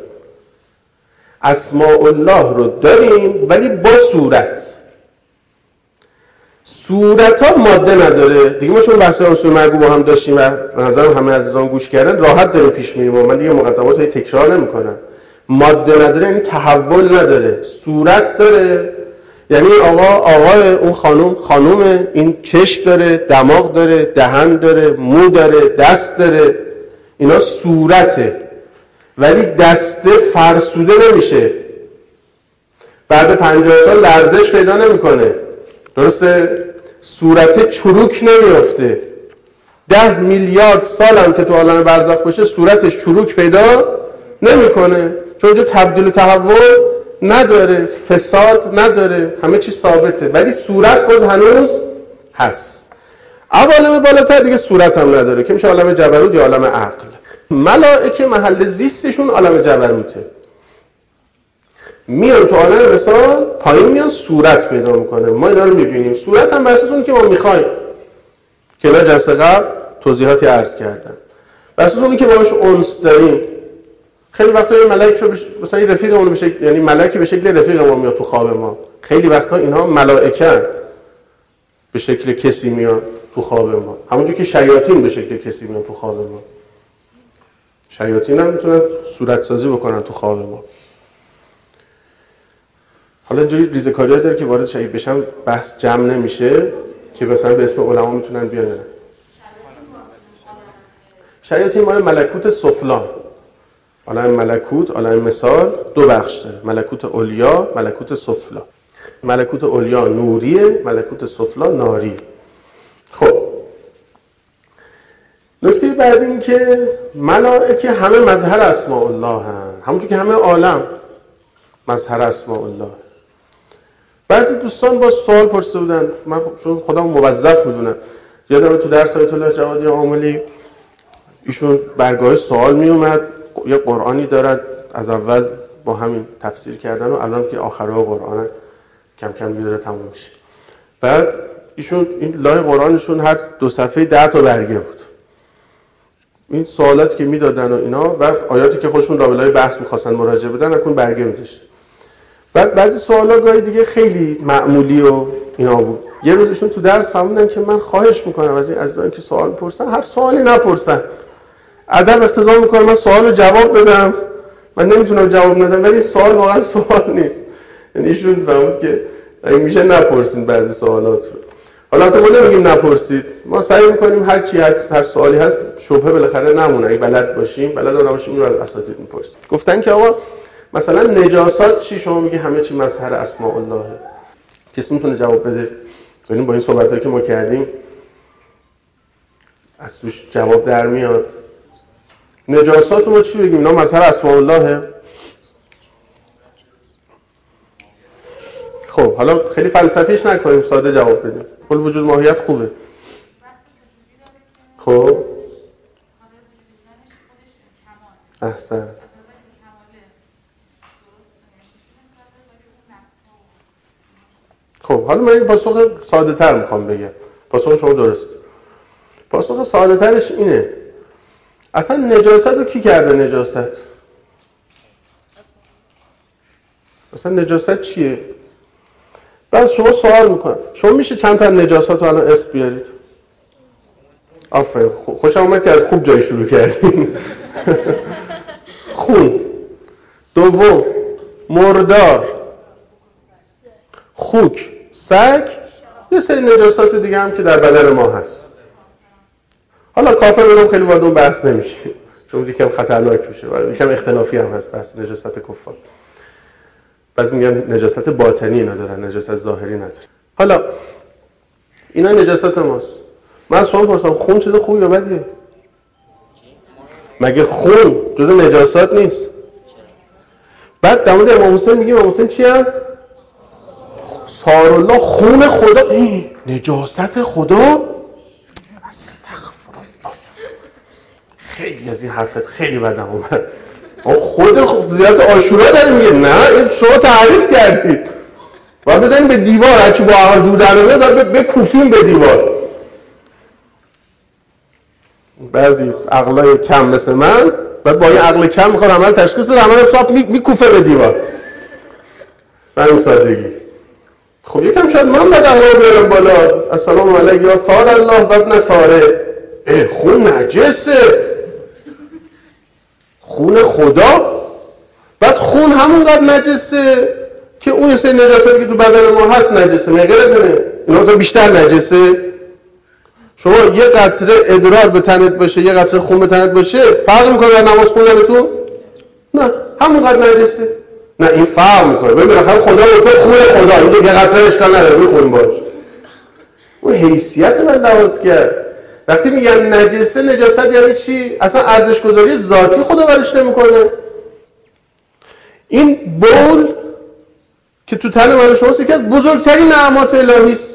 اسماء الله رو داریم ولی با صورت. صورت ها ماده نداره دیگه. ما چون بحث اصول مرگو با هم داشتیم و به نظرم همه عزیزان گوش کردن، راحت داره پیش میریم و من دیگه مقدمات رو تکرار نمی کنم. ماده نداره یعنی تحول نداره، صورت داره یعنی آقای اون خانومه، این چشم داره، دماغ داره، دهن داره، مو داره، دست داره، اینا صورته. ولی دسته فرسوده نمیشه، بعد 50 سال لرزش پیدا نمیکنه، درسته؟ صورت چروک نمیافته. 10 میلیارد سال هم که تو عالم برزخ باشه صورتش چروک پیدا نمیکنه، چون اینجا تبدیل و تحول نداره، فساد نداره، همه چی ثابته. ولی صورت باز هنوز هست. عوالم بالاتر دیگه صورت هم نداره که میشه عالم جبروت یا عالم عقل. ملائکه محل زیستشون عالم جبروته. میان تو عالم مثال پایین میان صورت پیدا میکنه، ما اینا رو میبینیم. صورت هم بر اساس اون که ما میخوایم، که نه جلسه قبل توضیحاتی عرض کردم، بر اساس اونی که باهاش انس داریم. خیلی وقتا این ملائک رو مثلا رفیقمون بشه، یعنی ملائکه به شکل رفیق ما میاد تو خواب ما. خیلی وقتا اینها ملائکه به شکل کسی میاد تو خواب ما، همونجوری که شیاطین به شکل کسی میاد تو خواب ما. شیاطین هم میتونن صورت سازی بکنن تو خواب ما. حالا اینجوری ریزکاری‌ها داره که وارد شاید بشم بحث جمع نمیشه که مثلا به اسم علما میتونن بیان. شیاطین مال ملکوت سفلا. عالم ملکوت، عالم مثال دو بخش داره، ملکوت علیا، ملکوت سفلا. ملکوت علیا نوریه، ملکوت سفلا ناری. خب نکته بعد این که ملائکه همه مظهر اسماء الله هستند، همونجوری که همه عالم مظهر اسماء الله. بعضی دوستان با سوال پرسیده بودن، من چون خودم موظف میدونم، یادم تو درس آیت الله جوادی عاملی ایشون برگاه سوال میومد، یه قرآنی دارد از اول با همین تفسیر کردن و الان که آخرها قرآن کم کم داره تموم میشه. بعد ایشون این لای قرآنشون هر 2 صفحه 10 تا برگه بود. این سوالاتی که میدادن و اینا، بعد آیاتی که خودشون رابطه‌های بحث می‌خواستن مراجعه بدن اون برگه می‌ذاشت. بعد بعضی سوالا گاهی دیگه خیلی معمولی و اینا بود. یه روز ایشون تو درس فهمیدن که من خواهش می‌کنم از این عزیزان که سوال پرسن هر سوالی نپرسن. ادب اقتضا می‌کنه من سوالو جواب بدم. من نمیتونم جواب ندم ولی سوال واقعا سوال نیست. یعنی ایشون فهمید که اگه میشه نپرسین بعضی سوالات رو. حالا ما نمیگیم نپرسید، ما سعی میکنیم هر چی هر سوالی هست شبهه بالاخره نمونه. اگه بلد باشیم، بلد نباشیم اینو از اساتید میپرسیم. گفتن که آقا مثلا نجاسات چی؟ شما میگی همه چی مظهر اسماء الله. کسی میتونه جواب بده؟ ببینیم با این صحبتایی که ما کردیم از توش جواب در میاد. نجاسات ما چی بگیم؟ اینا مظهر اسماء الله. خب حالا خیلی فلسفیش نکنیم، ساده جواب بدیم. کل وجود ماهیت خوبه. خب احسن. خب حالا من این پاسخ ساده تر میخوام بگم. پاسخ شما درست. پاسخ ساده ترش اینه اصلا نجاست رو کی کرده نجاست؟ اصلا نجاست چیه؟ بعد شما سوال میکنم شما میشه چند تا نجاست رو الان اسم بیارید؟ آفرین، خوشم اومد که از خوب جای شروع کردیم. خون، دوم مردار، خوک، سگ، یه سری نجاسات دیگه هم که در بدن ما هست. حالا کافر برام خیلی وارد اون بحث نمیشه چون یکم خطرناک میشه و یکم اختلافی هم هست بحث نجاست کفار. بعضی میگن نجاست باطنی ندارن، نجاست ظاهری ندارن. حالا اینا نجاست ماست. من سوال پرسیدم خون چیز خوبی یا بدیه؟ مگه خون جزء نجاسات نیست؟ بعد در مورد امام حسین میگیم امام حسین چی هم؟ سار الله خون خدا. نجاست خدا؟ استغفر الله. خیلی از این حرفت خیلی بدم اومد. خود زیارت عاشورا داره میگه نه این شما تعریف کردید. باید بزنیم به دیوار هرچی با عقل جور در نمیاد باید بکوفیم به دیوار. بعضی عقلای کم مثل من بعد با این عقل کم میخواد عمل تشخیص بده عمل حساب میکوفه به دیوار. به این سادگی. خب یکم شاید من باید عقل بیارم بالا. السلام علیک یا فار الله و ابن فاره. خون نجسه، خون خدا. بعد خون همونقدر نجسه که اون سری نجاساتی که تو بدن ما هست نجسه. نه غیر از اینه اینا مثلا بیشتر نجسه. شما یه قطره ادرار به تنت باشه یه قطره خون به تنت باشه فرق میکنه در نماز خوندنتون؟ نه همونقدر نجسه. نه این فرق میکنه. ببین بالاخره خدا گفته خون خدا این دیگه قطره اشکال نداره میخوریم باش. اون حیثیت من لحاظ کرد. وقتی میگن نجسه نجاست یعنی چی؟ اصلا ارزش گذاری ذاتی خدا برش نمیکنه. این بول که تو تن من شماست یکی از بزرگترین نعمات الهی است.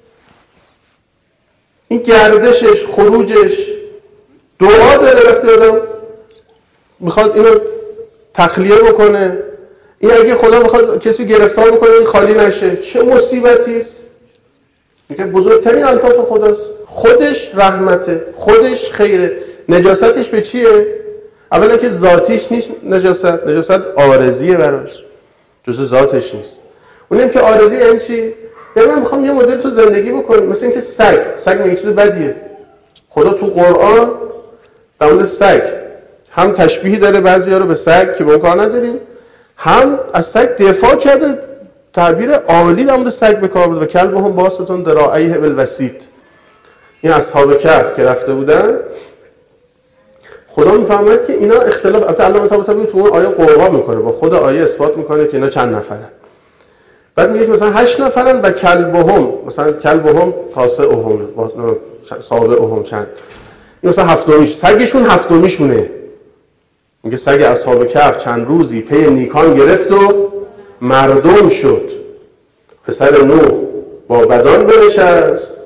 این گردشش خروجش دعا داره. وقتی آدم میخواد اینو تخلیه بکنه این اگه خدا بخواد کسی گرفتار بکنه این خالی نشه چه مصیبتی است. میگه بزرگترین الطاف خداست. خودش رحمته، خودش خیره. نجاستش به چیه؟ اولا که ذاتیش نیست نجاست عارضیه براش جزء ذاتش نیست. اونم که عارضی یعنی چی؟ یعنی من میخوام یه مدل تو زندگی بکنم مثل اینکه سگ میگه چیز بدیه. خدا تو قرآن در مورد سگ هم تشبیهی داره بعضی‌ها رو به سگ که به اون کار نداریم هم از سگ دفاع کرده. تعبیر عالی در مورد سگ به کار برده و کلبهم باسطون ذراعیه بالوسیط. این اصحاب کهف که رفته بودن خدا میفهمد که اینا اختلاف علامه طباطبایی تو اون آیه قرقا میکنه با خود آیه اثبات میکنه که اینا چند نفرن. بعد میگه مثلا 8 نفرن و کلبهم مثلا کلبهم تاسعهم سابعهم چند این مثلا هفتمیش سگشون هفتمیشونه. میگه سگ اصحاب کهف چند روزی پی نیکان گرفت و مردم شد. پسر نوح با بدان بنشست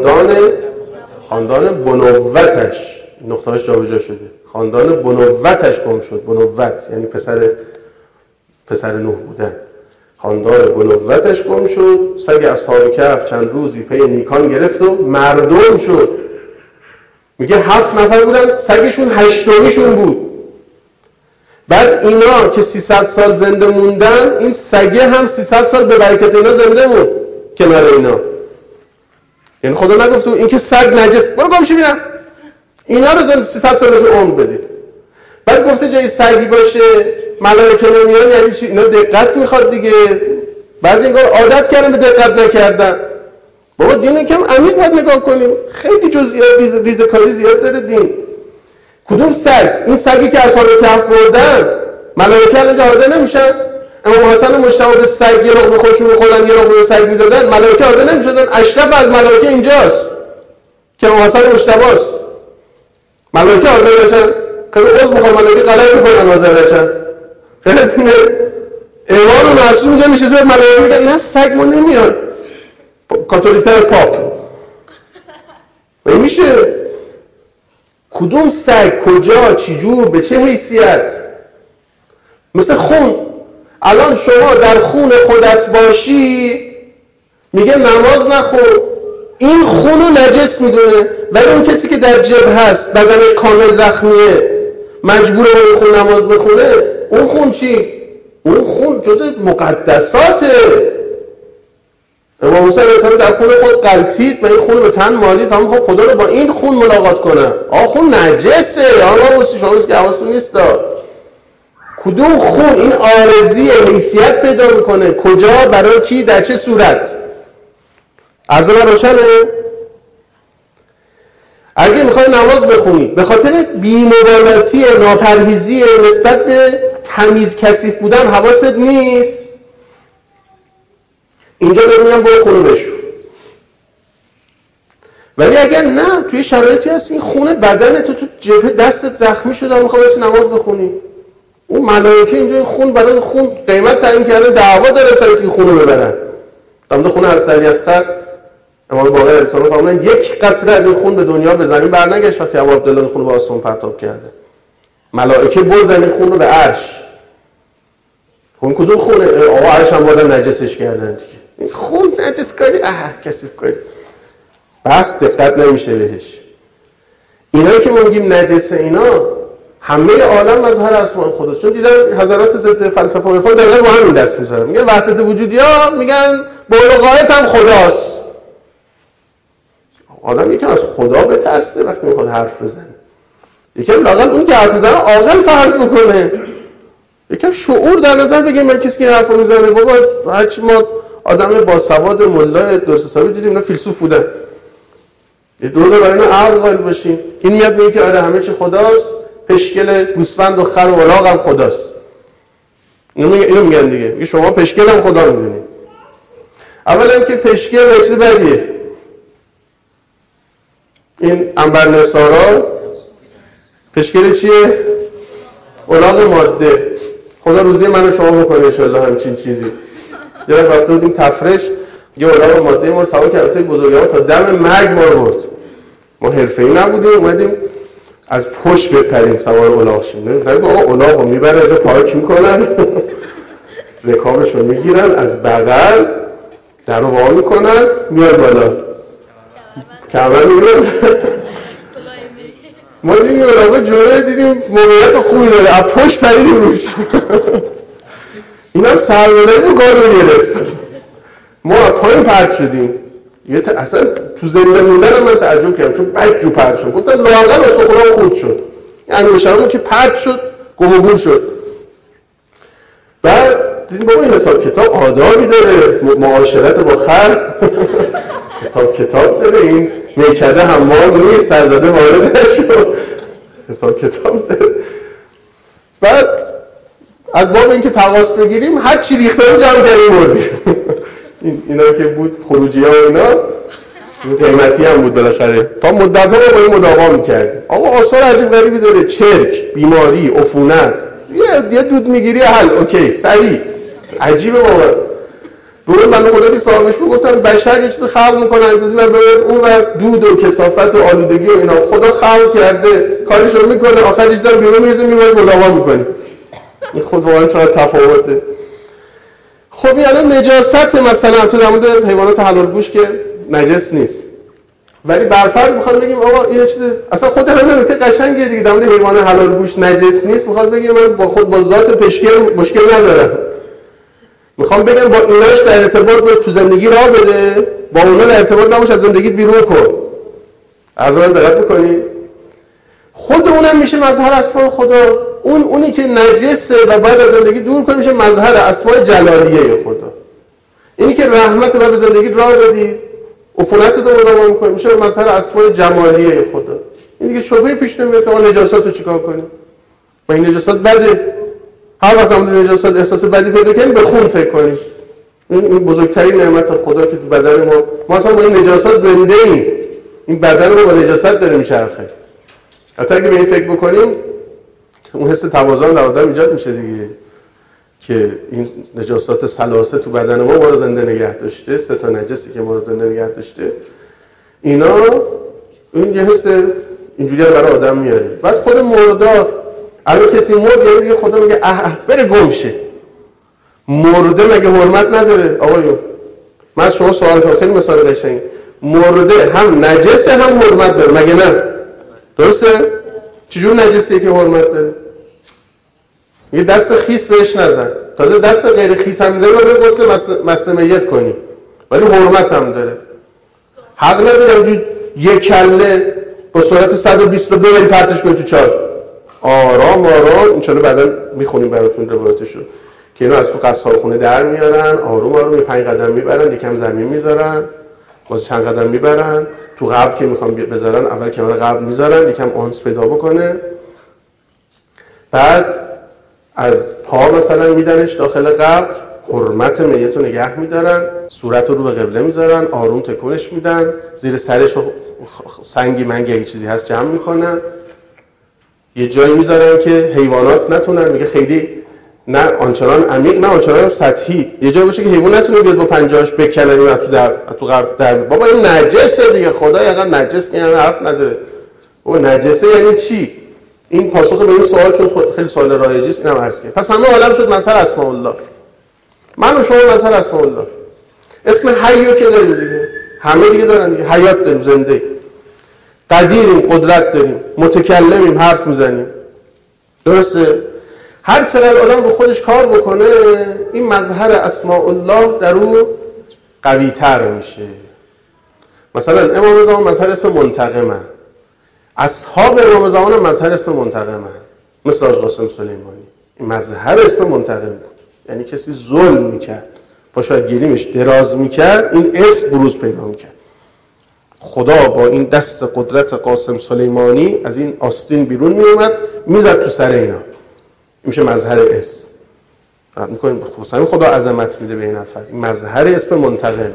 خاندان بنوتش نقطه‌اش جابجا شده. خاندان بنوتش گم شد. بنوت یعنی پسر نوح بودن. خاندان بنوتش گم شد. سگ اصحاب کهف چند روزی پی نیکان گرفت و مردم شد. میگه 7 نفر بودن سگشون 8میشون بود. بعد اینا که 300 سال زنده موندن این سگه هم 300 سال به برکت اینا زنده موند کنار اینا. یعنی خدا نگفت این که سگ نجس برو گم شو ببینم اینا رو 300 سالش عمر بدید. بعد گفته جای سگی باشه ملائکه نمیان یعنی چی؟ اینا دقت میخواد دیگه. بعضی انگار عادت کردن به دقت نکردن. بابا دین کم عمیق باید نگاه کنیم. خیلی جزئیات ریزکاری زیاد داره دین. کدوم سگ؟ این سگی که اصحاب کهف بردن ملائکه الان حاضر نمیشن؟ امام حسن و مجتبی به سگ یه لقمه خودشون می‌خوردن یه لقمه سگ میدادن ملائکه حاضر نمیشدن. اشرف از ملائکه اینجاست که امام حسن و مجتبی است. ملائکه حاضر نشن. خیلی عذر می‌خوام ملائکه غلط می‌کنن حاضر نشن. خیلی از اینه امام و معصوم اینجا میشه به ملائکه میگن نه سگ ما نمیاد. کاتولیک‌تر پاپ. میشه کدوم سگ کجا چجور به چه حیثیت؟ مثل خون. الان شما در خون خودت باشی میگه نماز نخون، این خون رو نجس میدونه. ولی اون کسی که در جبهه هست، بدنش کامل زخمیه، مجبوره با این خون نماز بخونه، اون خون چی؟ اون خون جزء مقدساته. امام موسی علیه السلام در خون خود غلطید و این خون به تن مالید، فهم خب خدا رو با این خون ملاقات کنم. خون نجسه. آقا شما که حواستون نیست. کدوم خون این عارضی حیثیت پیدا میکنه؟ کجا؟ برای کی؟ در چه صورت؟ عرض من روشنه؟ اگه میخوای نماز بخونی به خاطر بی‌مبالاتی ناپرهیزی نسبت به تمیز کثیف بودن حواست نیست، اینجا بگم برو خونو بشور. ولی اگر نه، توی شرایطی هست این خون بدن تو جبهه دستت زخمی شده میخوای بسی نماز بخونی، اون ملائکه اینجا خون برای خون قیمت تعیین کرده، دعوا داره سر که خونو ببرن. دامده خون ارسلی اصغر امام باقر علیه السلام فرمودن یک قطره از این خون به دنیا به زمین برنگشت وقتی ابو عبدالله خون رو به آسمون پرتاب کرده. ملائکه بردن این خون رو به عرش. خون کدوم خونه؟ آقا عرش هم بردن نجسش کردن دیگه. این خون نجس کاری کثیف کاری. بس دقت نمیشه بهش. اینایی که ما میگیم نجسه، اینا همه عالم مظهر اسماء خداست. چون دیدن حضرات ضد فلسفه و عرفان دقیقاً با همین دست میذارن. میگن وحدت وجودی‌ها میگن بولغایت هم خداست. آدم یکم از خدا بترسه وقتی میخواد حرف بزنه. یکم لااقل اون که حرف میزنه عاقل فرض بکنه. یکم شعور در نظر بگیریم هر کسی که حرفو میزنه. بابا هرچی ما آدم باسواد ملا درست حسابی دیدیم اینا فیلسوف بودن. یه دوزار برای اینا عقل قائل باشیم. این میاد میگه که آره همه چی خداست، پشکل گوسفند و خر و الاغ هم خداست. اینو میگن دیگه. میگه شما پشکل هم خدا میدونید. اولا که پشکل چیز بدیه. این عنبر نثارا پشکل چیه؟ الاغ ماده. خدا روزی منو شما بکنه ان شاءالله همچین چیزی. یه وقت بودیم تفرش یه الاغ ماده ما سوا کرده بزرگوار تا دم مرگ ما رو برد. ما حرفه‌ای نبودیم، اومدیم از پشت بپریم سوار الاغ شیم. نگو آقا الاغو میبره اینجا پارک میکنن، رکابش رو میگیرن، از بغل در رو وا میکنن، میاد بالا کمر میگیرن. ما دیدیم این الاغو جوره، دیدیم موقعیت خوبی داره، از پشت پریدیم روش. این هم سرباله بود گاز رو گرفت. ما از پایین پرد شدیم. اصلا تو زنده موندن من تعجب کردم چون بد جو پرد شد. گفتن لااقل استخوانم خورد شد. این انگشترمون که پرد شد گم و گور شد. بعد دیدیم بابا این حساب کتاب آدابی داره، معاشرت با خر حساب کتاب داره، این میکده حمام نیست، سرزده وارد نشد، حساب کتاب داره. بعد از باب اینکه تقاس بگیریم هر چی ریخته رو جمع کردیم بردیم. اینا که بود خروجی ها و اینا قیمتی هم بود بالاخره. تا مدت ها با این مداوا میکردیم. آقا آثار عجیب غریبی داره، چرک، بیماری، عفونت، یه دود میگیری حل، اوکی سریع. عجیبه واقعا. به اون بنده خدا بی صاحبش گفتن بشر یه چیز خلق میکنه انتظار میبره اون ور دود و کثافت و آلودگی و اینا خدا خلق کرده کارشو میکنه، آخر چیزا بیرون میریزه میبره مداوا میکنه. این خود واقعا چقدر تفاوته. خب یعنی نجاست مثلا تو در مورد حیوانات حلال گوش که نجس نیست، ولی برفرض میخوام بگیم آقا این چیز اصلا خود همین نکته قشنگه دیگه، در مورد حیوان حلال گوش نجس نیست. میخوام بگم من با ذات پشکل مشکل ندارم، میخوام بگم با ایناش در ارتباط باش، تو زندگی راه بده، با اونا در ارتباط نباش، از زندگیت بیرون کن. عرض من دقت میکنی؟ خود اونم میشه مظهر اسماء خدا. اونی که نجسه و باید از زندگی دور کنی میشه مظهر اسماء جلالیه خدا. اینی که رحمت و به زندگی راه بدی، عفونت رو مداوا میکنی، میشه مظهر اسماء جمالیه خدا. اینی که شبهه پیش نمیاد که آقا نجاسات رو چیکار کنیم؟ با این نجاسات بده. هر وقت هم نجاسات احساس بدی پیدا کنیم به خون فکر کنیم. این بزرگترین نعمت خدا که تو بدن ما اصلا با این نجاسات زنده ایم. این بدن ما با نجاست داره میچرخه. حتی اگه به این فکر بکنیم اون حس توازن در آدم ایجاد میشه دیگه، که این نجاسات ثلاثه تو بدن ما رو زنده نگه داشته، سه تا نجسی که ما رو زنده نگه داشته، اینا این یه حس اینجوری برای آدم میاره. بعد خود مردا، اگه کسی مرد یعنی دیگه خدا میگه بره گم شه. مرده مگه حرمت نداره آقایون؟ من از شما سوال کنم، خیلی مثال قشنگه. مرده هم نجسه هم حرمت داره، مگه نه؟ درسته؟ چجور نجسیه که حرمت داره؟ میگه دست خیس بهش نزن، تازه دست غیر خیس هم میزنی باید غسل مس میت کنی، ولی حرمت هم داره. حق نداره اونجور یک کله با سرعت 120 ببری پرتش کنی تو چاه. آرام آرام، انشالله بعدا میخونیم براتون روایتشو که اینو از تو قصابخونه در میارن، آروم آروم 5 قدم میبرن، یکم زمین میذارن، باز چند قدم میبرن تو قبر که میخوام بذارن، اول کنار قبر میذارن یکم آنس پیدا بکنه، بعد از پا مثلا میدنش داخل قبر، حرمت میت رو نگه میدارن، صورت رو به قبله میذارن، آروم تکونش میدن، زیر سرش سنگی منگی اگه چیزی هست جمع میکنن، یه جایی میذارن که حیوانات نتونن، میگه خیلی نه آنچنان عمیق نه آنچنان سطحی، یه جایی باشه که حیوان نتونه بیاد با پنجه‌اش بکنه و تو قبر در بابا این نجسه دیگه، خدا یقا نجس که حرف نداره. بابا نجسه یعنی چی؟ این پاسخ به این سوال چون خیلی سوال رایجی است، اینم عرض کنم. پس همه عالم شد مظهر اسماء الله. من و شما مظهر اسماء الله. اسم حیو که داریم دیگه، همه دیگه دارن دیگه، حیات داریم، زنده، قدیریم، قدرت داریم، متکلمیم، حرف میزنیم. درسته؟ هر چقدر آدم رو خودش کار بکنه این مظهر اسماء الله در او قوی تر میشه. مثلا امام زمان مظهر اسم منتقمه، اصحاب امام زمان مظهر اسم منتقمه، مثل حاج قاسم سلیمانی این مظهر اسم منتقم بود، یعنی کسی ظلم میکرد پاشا گلیمش دراز میکرد این اسم بروز پیدا میکرد. خدا با این دست قدرت قاسم سلیمانی از این آستین بیرون میومد میزد تو سر اینا، میشه مظهر اسم. فقط میکنیم خدا عظمت میده به این نفر، این مظهر اسم منتقم.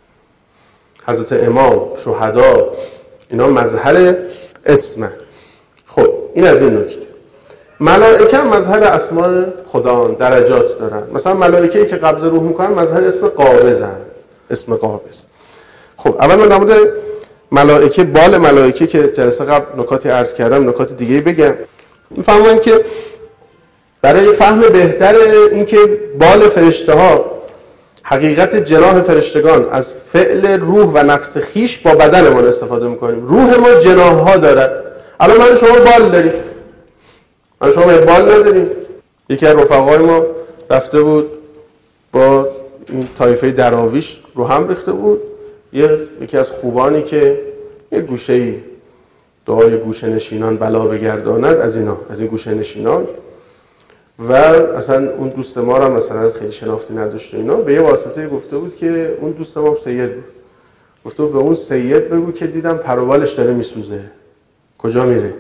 حضرت امام، شهدا، اینا مظهر اسم. خب این از این نکته. ملائکه هم مظهر اسماء خدا درجات دارن. مثلا ملائکه‌ای که قبض روح میکنن مظهر اسم قابضن، اسم قابض. خب اول من در مورد ملائکه، بال ملائکه که جلسه قبل نکاتی عرض کردم، نکات دیگه بگم. میفهمن که برای فهم بهتر اینکه بال فرشته ها، حقیقت جناح فرشتگان از فعل روح و نفس خیش با بدنمان استفاده میکنیم. روح ما جناح ها دارد. الان من شما بال داریم، من شما بال نداریم. یکی از رفقای ما رفته بود با این طایفه دراویش رو هم ریخته بود، یکی از خوبانی که یه گوشه‌ای دعای گوشه نشینان بلا بگرداند، از اینا، از این گوشه نشینان، و اصلا اون دوست ما رو مثلا خیلی شناختی نداشت و اینا، به یه واسطه گفته بود که اون دوست ما سید بود، گفته بود به اون سید بگو که دیدم پروبالش داره میسوزه، کجا میره؟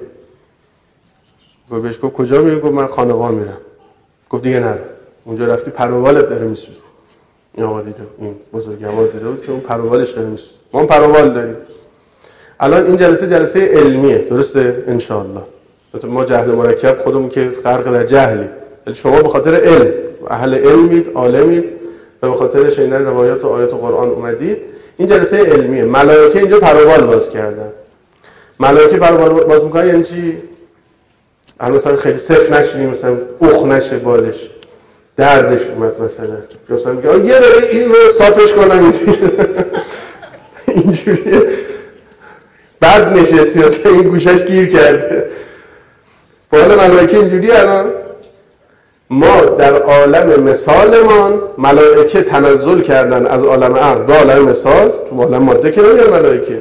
گفت بهش گفت کجا میره؟ گفت من خانقاه میرم. گفت دیگه نرو، اونجا رفتی پروبالت داره میسوزه. این آقا دیده، این بزرگوار دیده بود که اون پروبالش داره میسوزه. ما هم پروبال داریم. الان این جلسه علمیه، درسته؟ انشاءالله ما جهل مرکب خودمون که غرق در جهلی، شما به خاطر علم، اهل علمید، عالمید و به خاطر شنیدن روایات و آیات قرآن اومدید. این جلسه علمیه. ملائکه اینجا پروبال باز کردن. ملائکه پروبال باز میکنن یعنی چی؟ مثلا خیلی صف نشینیم، مثلا اوخ نشه بالش، دردش اومد مثلا میگه یه دقیقه این رو صافش کنم اینجوریه، بعد نشستی مثلا این گوشش گیر کرده. حالا ملائکه اینجوری الان ما در عالم مثالمان ملائکه تنزل کردن از عالم عقل به عالم مثال، تو عالم ماده که نمیاد ملائکه،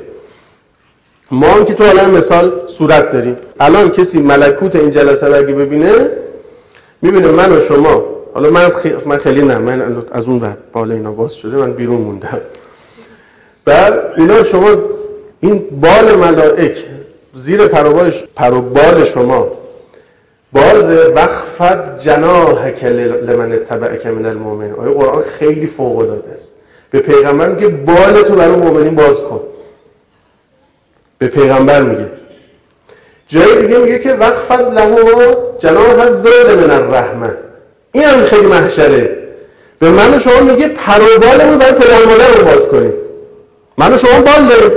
ما هم که تو عالم مثال صورت داریم. الان کسی ملکوت این جلسه رو اگه ببینه میبینه من و شما، حالا من خیلی نه، من از اون ور بالا اینا باز شده من بیرون موندم، بعد اینا شما این بال ملائک زیر پروبال شما باز وخفت جناحک لمن اتبعک من المؤمنین. آیه قرآن خیلی فوق العاده است. به پیغمبر میگه بالتو برای مؤمنین باز کن، به پیغمبر میگه. جای دیگه میگه که وخفت له جناح الذل من الرحمه. این هم خیلی محشره. به من و شما میگه پروبالمون برای پیغمبر باز کنیم. من و شما بال داریم،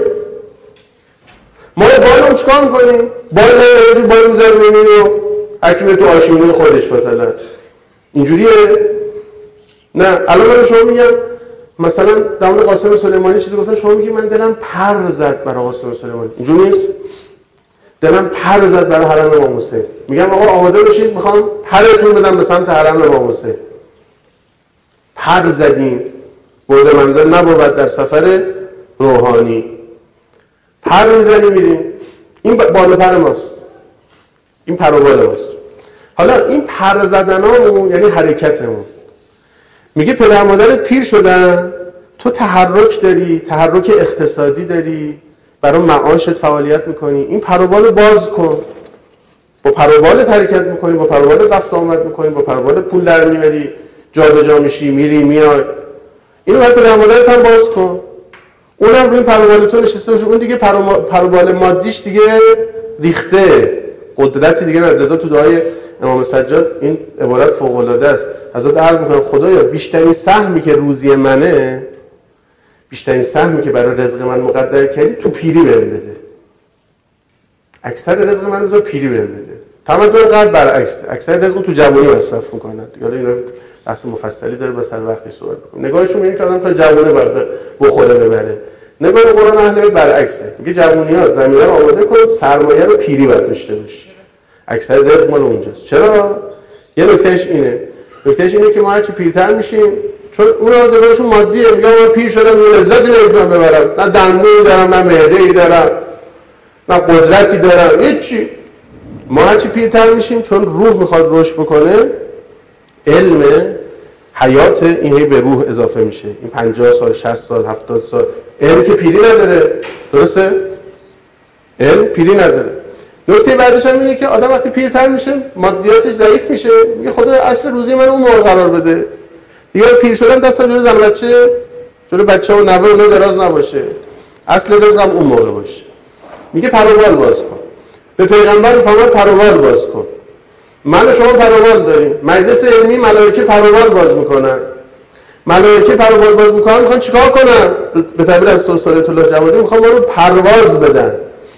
ما بالمون چیکار میکنیم؟ بال میذاریم اینو حکیمه تو آشیونه خودش مثلا اینجوریه. نه الان من شما میگم مثلا در مورد قاسم سلیمانی چیزی گفتن، شما میگی من دلم پر زد برای قاسم سلیمانی. اینجوری نیست. دلم پر زد برای حرم امام حسین. میگم آقا آماده بشید میخوام پرتون بدم به سمت حرم امام حسین. پر زدیم، برد منزل نبود در سفر روحانی. پر میزنیم میریم. این بالا پر ماست. این پر و بال ماست. حالا این پر زدنامون یعنی حرکتمون. میگه پدر مادرت پیر شدن، تو تحرک داری، تحرک اقتصادی داری، برای معاشت فعالیت میکنی، این پر و بال باز کن. با پر و بالت حرکت میکنی، با پر و بالت رفت آمد میکنی، با پر و بالت پول در میاری، جابجا میشی، میری میای. اینو برای پدر مادرت هم باز کن. اونم روی این پر و بال تو نشسته باشه. اون دیگه پر و بال مادیش دیگه ریخته، قدرتی دیگه نداره. لذا تو دعای امام سجاد این عبارت فوق العاده است. حضرت عرض میکنن خدایا بیشترین سهمی که روزی منه، بیشترین سهمی که برای رزق من مقدر کردی تو پیری بهم بده. اکثر رزق من بذار پیری بهم بده. تمام دور قلب برعکس، اکثر رزق تو جوانی مصرف میکنن. حالا اینا بحث مفصلی داره، بس هر وقتی صحبت میکنم. نگاهشون میگه که آدم تا جوانی بخوره ببره. نگاه قرآن اهل بیت برعکسه. میگه جوونیات زمینه رو آماده کن، سرمایه رو پیری باید داشته باشی. اکثر رزق مال اونجاست. چرا؟ یه نکتهش اینه. نکتهش اینه که ما هرچی پیرتر میشیم، چون اون آدماشون مادیه، میگم من پیر شدم یه لذتی نمیتونم ببرم، نه دندونی دارم، نه معده‌ای دارم، نه قدرتی دارم، هیچی. ما هرچی پیرتر میشیم، چون روح میخواد رشد بکنه، علم حیات این هی به روح اضافه میشه. این 50 سال، 60 سال، 70 سال، علم که پیری نداره. درسته؟ علم پیری نداره. نکته بعدش هم اینه که آدم وقتی پیرتر میشه مادیاتش ضعیف میشه، میگه خدا اصل روزی من اون موقع قرار بده. دیگه پیر شدم دستم جلوی زن بچه، جلوی بچه و نوه اونا دراز نباشه، اصل رزقم اون موقع باشه. میگه پروبال باز کن. به پیغمبر فرمود پروبال باز کن. من و شما پروبال داریم. مجلس علمی ملائکه پروبال باز میکنن. ملائکه پروبال باز میکنن، میخوان چیکار کنن؟ به تعبیر از سلطان الله جوادی میخوان ما رو پرواز بدن.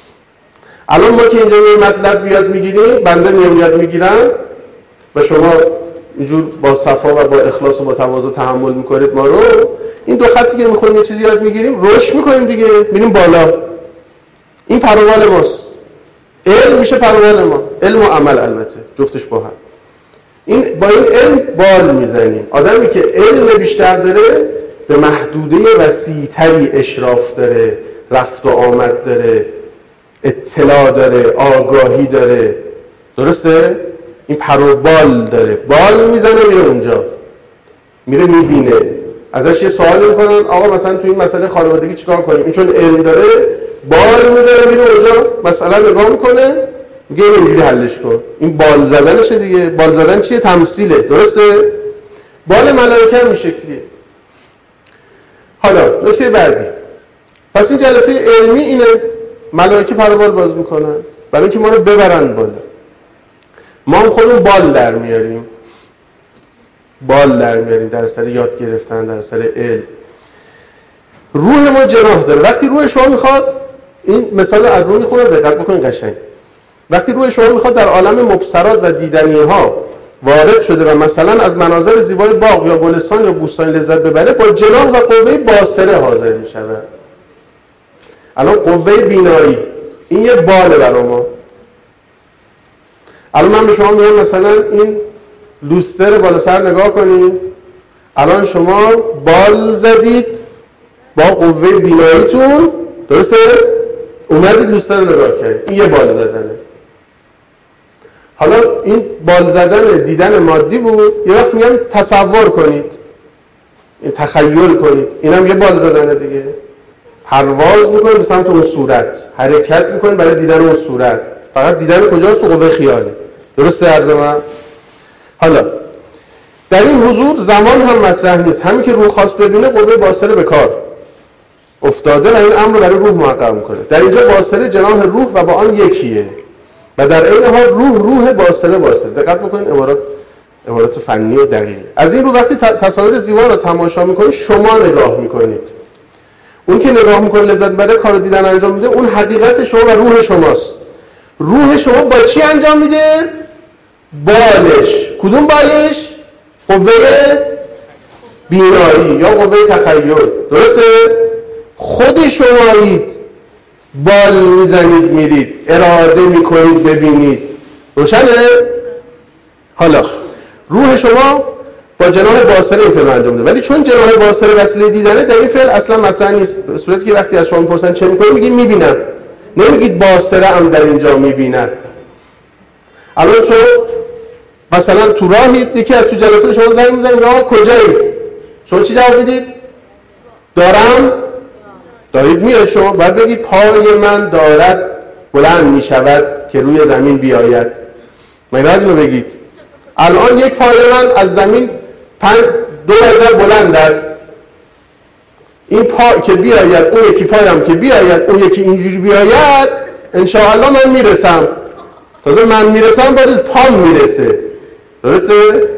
الان ما که اینجا یه مطلب بیاد میگیریم، بنده میام یاد میگیرم و شما اینجور با صفا و با اخلاص و با تواضع تحمل میکنید ما رو، این دو خطی که میخوریم یه چیزی یاد میگیریم، رشد میکنیم دیگه، میریم بالا. این پروبال ماست. علم میشه پروبال ما. علم و عمل البته جفتش با هم. با این علم بال میزنیم. آدمی که علم بیشتر داره به محدوده وسیع‌تری اشراف داره، رفت و آمد داره، اطلاع داره، آگاهی داره. درسته؟ این پروبال داره، بال میزنه میره اونجا، میره میبینه. ازش یه سوال میکنن آقا مثلا تو این مسئله خانوادگی چیکار کنیم؟ این چون علم داره بال میزنه میره اونجا، مثلا نگاه میکنه میگه اینجوری حلش کن. این بال زدنشه دیگه. بال زدن چیه؟ تمثیله. درسته؟ بال ملائکه هم این شکلیه. حالا نکته بعدی، پس این جلسه علمی اینه، ملائکه پروبال باز میکنن برای اینکه ما رو ببرن بالا. ما هم خودمون بال در میاریم، بال در میاریم در اثر یاد گرفتن، در اثر علم. روح ما جناح داره. وقتی روح شما میخواد، این مثال از روح میخونه، دقت بکنید قشنگ. وقتی روح شما میخواد در عالم مبصرات و دیدنی ها وارد شده و مثلا از مناظر زیبای باغ یا گلستان یا بوستان لذت ببره، با جناح و قوه باصره حاضر میشود. الان قوه بینایی این یه باله برای ما. الان من به شما میگم مثلا این لوستر بالا سر نگاه کنید. الان شما بال زدید با قوه بیناییتون، درسته؟ اومدید لوستر رو نگاه کردید. این یه بال زدنه. حالا این بال زدن دیدن مادی بود. یه وقت میگم تصور کنید، این تخیل کنید، اینم یه بال زدنه دیگه. پرواز میکنید به سمت اون صورت، حرکت میکنید برای دیدن اون صورت. فقط دیدن کجاست؟ تو قوه خیاله. درسته عرض من؟ حالا در این حضور زمان هم مطرح نیست. همین که روح خواست ببینه قوه باصره به کار افتاده و این امر رو برای روح محقق میکنه. در اینجا باصره جناح روح و با آن یکیه و در این حال روح باصره. دقت بکنید، عبارات فنی و دقیق. از این رو وقتی تصاویر زیبا رو تماشا میکنید شما نگاه میکنید. اون که نگاه میکنه لذت بره، کار دیدن انجام میده، اون حقیقت شما و روح شماست. روح شما با چی انجام میده؟ بالش. کدوم بالش؟ قوه بینایی یا قوه تخیل. درسته؟ خود شمایید، بال میزنید میرید، اراده میکنید ببینید. روشنه؟ حالا روح شما با جناح باصره این فعل انجام میده، ولی چون جناح باصره وسیله دیدنه، در این فعل اصلا مطرح نیست. به صورتی که وقتی از شما میپرسن چه میکنی، میگید میبینم، نمیگید باصره هم در اینجا میبینم. الان چون مثلا تو راهید، یکی از تو جلسه به شما زنگ میزنه میگه کجایید؟ شما چی جواب میدید؟ دارید میاد. شما باید بگید پای من دارد بلند میشود که روی زمین بیاید. من باید اینو بگید. الان یک پای من از زمین 2 درجه بلند است. این پا که بیاید، اون یکی پایم که بیاید، اون یکی اینجوری بیاید، انشاءالله من میرسم. تازه من میرسم بعد از پام میرسه. درسته؟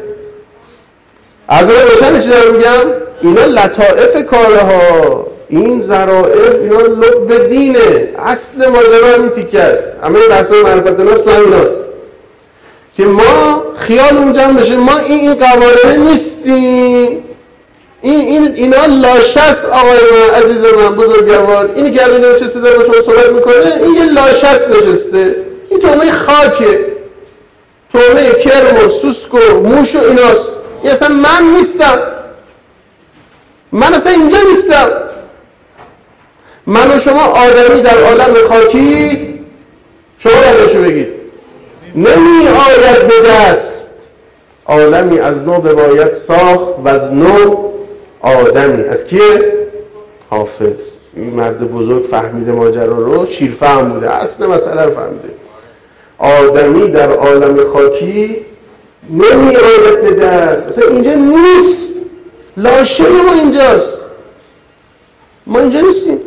از روشن چی دارم میگم؟ اینا لطائف کارها، این ظرائف، اینا لب دینه. اصل ماجرا همین تیکه است. همه بحثای معرفت نفس همیناست که ما خیالمون جمع بشه ما این قواره نیستیم. اینا لاشه است. آقای من، عزیز من، بزرگوار، اینی که الان نشسته داره با شما صحبت میکنه، این یه لاشه است نشسته. این تومه خاکه، تومه کرم و سوسک و موش و ایناست. این اصلا من نیستم. من اصلا اینجا نیستم. من و شما آدمی در عالم خاکی، شما برداشو بگید، نمی آید به دست. عالمی از نو بباید ساخت و از نو آدمی. از کیه؟ حافظ. این مرد بزرگ فهمیده ماجرا رو، شیرفهم بوده، اصل مسئله رو فهمیده. آدمی در عالم خاکی نمی آید به دست. اصلا اینجا نیست. لاشه ما اینجاست. ما اینجا نیستیم.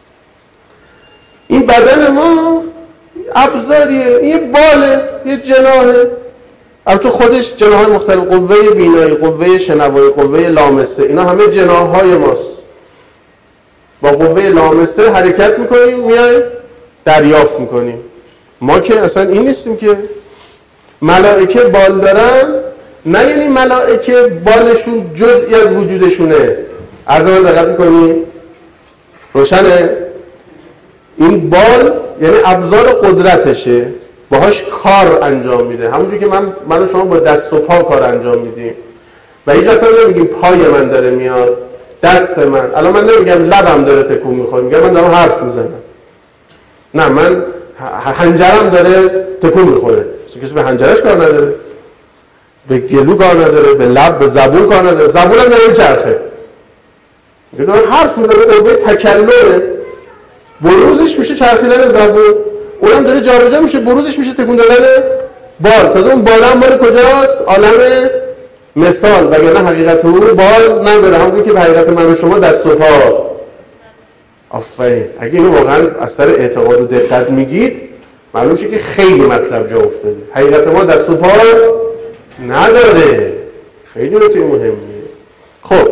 این بدن ما ابزاریه، این یه باله، یه جناحه. البته خودش جناح‌های مختلف، قوه بینایی، قوه شنوایی، قوه لامسه، اینا همه جناح‌های ماست. با قوه لامسه حرکت میکنیم، میایم دریافت میکنیم. ما که اصلا این نیستیم که. ملائکه بال دارن، نه یعنی ملائکه بالشون جزئی از وجودشونه. عرض من دقت میکنی؟ روشنه؟ این بال یعنی ابزار قدرتشه، باهاش کار انجام میده. همونجور که من و شما با دست و پا کار انجام میدیم و هیچ وقت نمیگیم پای من داره میاد، دست من. الان من نمیگم لبم داره تکون میخوره، میگم من دارم حرف میزنم. نه، من حنجرم داره تکون میخوره. کسی به حنجرش کار نداره، به گلو کار نداره، به لب، به زبون کار نداره. زبونم داره چرخه، میگه دارم حرف میزنم. قوه تکلمه، بروزش میشه چرخیدن زبون، اونم داره جابجا میشه، بروزش میشه تکون دادن بال. تازه اون بال هم مال کجاست؟ عالم مثال. وگرنه حقیقت اون بال نداره، همونطور که به حقیقت من و شما دست و پا. آفرین. اگه اینو واقعا از سر اعتقاد و دقت میگید، معلوم شه که خیلی مطلب جا افتاده. حقیقت ما دست و پا نداره. خیلی نکته مهمیه. خب